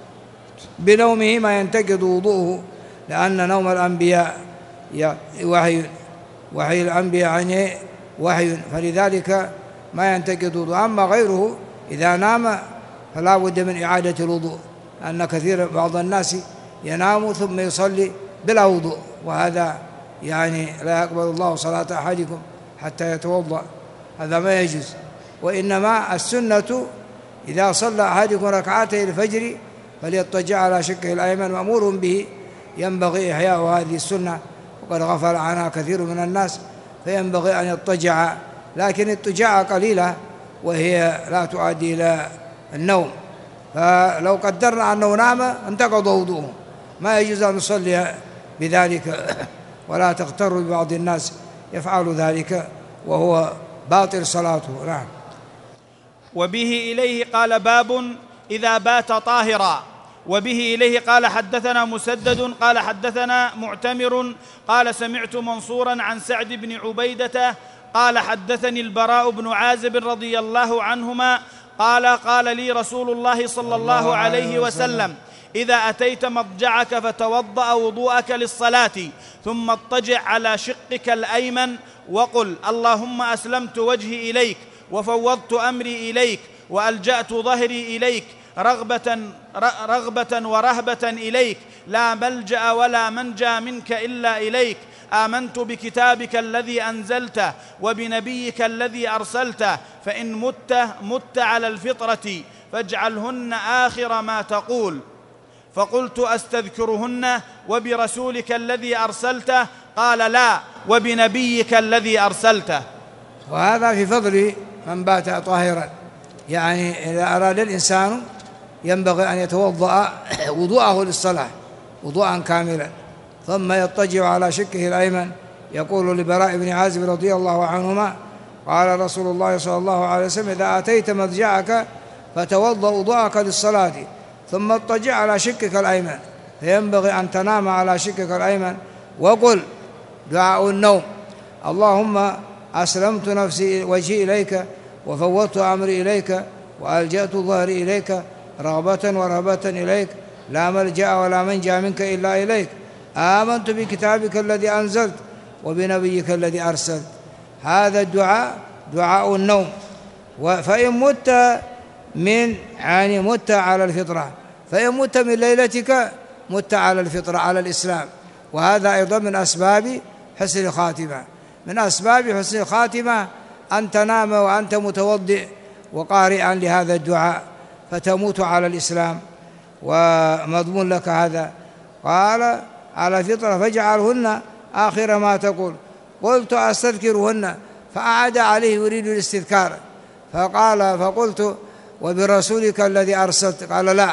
بنومه ما ينتقض وضوءه، لأن نوم الأنبياء وحي وحي الأنبياء عنه وحي، فلذلك ما ينتقض وضوء. أما غيره إذا نام فلا بد من إعادة الوضوء، لأن كثير بعض الناس ينام ثم يصلي بلا وضوء، وهذا يعني لا يقبل الله صلاة أحدكم حتى يتوضأ، هذا ما يجوز. وإنما السنة إذا صلى أحدكم ركعتي الفجر فليضطجع على شقه الأيمن، مأمور به، ينبغي إحياء هذه السنة، وقد غفل عنها كثير من الناس، فينبغي أن يضطجع، لكن اضطجاع قليلة وهي لا تؤدي إلى النوم. فلو قدرنا أنه نام انتقض وضوءه، ما يجوز أن نصلي بذلك، ولا تغتر ببعض الناس يفعل ذلك وهو باطل صلاته. نعم. وبه إليه قال باب إذا بات طاهرا. وبه إليه قال حدثنا مسدد قال حدثنا معتمر قال سمعت منصورا عن سعد بن عبيدة قال حدثني البراء بن عازب رضي الله عنهما قال قال لي رسول الله صلى الله عليه وسلم إذا أتيت مضجعك فتوضأ وضوءك للصلاة ثم اضطجع على شقك الأيمن وقل اللهم أسلمت وجهي إليك وفوضت أمري إليك وألجأت ظهري إليك رغبة, رغبة ورهبة إليك، لا ملجأ ولا منجى منك إلا إليك، آمنت بكتابك الذي أنزلته وبنبيك الذي أرسلته، فإن مت مت على الفطرة فاجعلهن آخر ما تقول. فقلت أستذكرهن وبرسولك الذي أرسلته؟ قال لا، وبنبيك الذي أرسلته. وهذا في فضل من بات طاهرا، يعني إذا أراد الإنسان ينبغي أن يتوضأ وضوءه للصلاة وضوءا كاملا، ثم يضطجع على شقه الأيمن. يقول لبراء بن عازب رضي الله عنهما قال رسول الله صلى الله عليه وسلم إذا أتيت مضجعك فتوضأ وضوءك للصلاة ثم اضطجع على شقك الأيمن، فينبغي أن تنام على شقك الأيمن، وقل دعاء النوم: اللهم أسلمت نفسي وجهي إليك وفوضت أمري إليك وألجأت ظهري إليك رغبة ورهبة إليك، لا ملجأ ولا منجا منك إلا إليك، آمنت بكتابك الذي أنزلت وبنبيك الذي أرسلت. هذا الدعاء دعاء النوم. فإن مت من يعني مت على الفطرة، فإن مت من ليلتك مت على الفطرة على الإسلام، وهذا أيضا من أسباب حسن الخاتمة. من أسباب حسن الخاتمة أن تنام وأنت متوضئ وقارئا لهذا الدعاء فتموت على الإسلام ومضمون لك هذا. قال على فطرة فاجعلهن آخر ما تقول. قلت أستذكرهن، فأعاد عليه يريد الاستذكار، فقال فقلت وبرسولك الذي أرسلت، قال لا،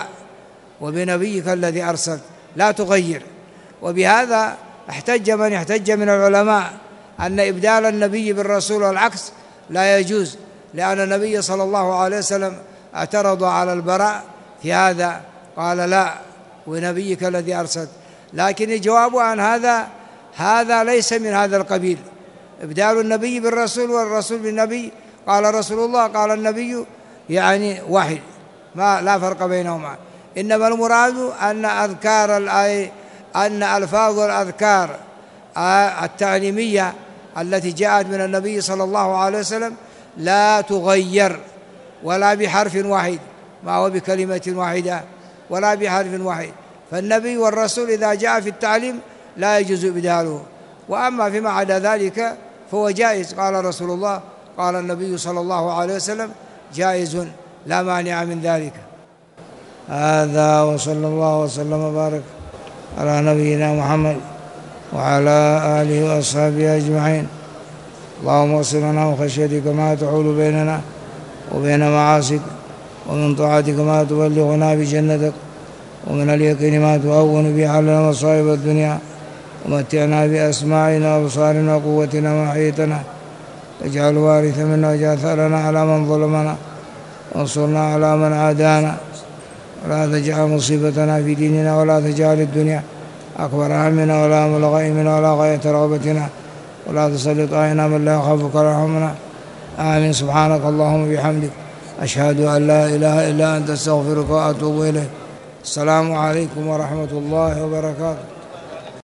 وبنبيك الذي أرسلت، لا تغير. وبهذا احتج من احتج من العلماء أن إبدال النبي بالرسول والعكس لا يجوز، لأن النبي صلى الله عليه وسلم اعترض على البراء في هذا، قال لا، ونبيك الذي أرسلت. لكن الجواب عن هذا هذا ليس من هذا القبيل. إبدال النبي بالرسول والرسول بالنبي، قال رسول الله قال النبي، يعني واحد، ما لا فرق بينهما. إنما المراد أن أذكار الآية أن ألفاظ الأذكار التعليمية التي جاءت من النبي صلى الله عليه وسلم لا تغير ولا بحرف واحد، ما هو بكلمة واحدة ولا بحرف واحد. فالنبي والرسول إذا جاء في التعليم لا يجوز إبداله، وأما فيما عدا ذلك فهو جائز. قال رسول الله قال النبي صلى الله عليه وسلم جائز لا مانع من ذلك. هذا وصلى الله وسلم وبارك على نبينا محمد وعلى آله وأصحابه أجمعين. اللهم اغفر لنا من خشيتك ما تحول بيننا وبين معاصيك، ومن طاعتك ما تبلغنا بجنتك، ومن اليقين ما تهون به علينا مصائب الدنيا، ومتعنا بأسماعنا وأبصارنا وقوتنا ما أحييتنا، واجعل الوارث منا واجعل ثأرنا على من ظلمنا، وانصرنا على من عادانا، ولا تجعل مصيبتنا في ديننا، ولا تجعل الدنيا أكبر همنا ولا مبلغ علمنا ولا غاية رغبتنا، ولا تسلط علينا من لا يخافك ولا يرحمنا. آمين. سبحانك اللهم وبحمدك، أشهد أن لا إله إلا أنت، أستغفرك وأتوب إليك. السلام عليكم ورحمة الله وبركاته.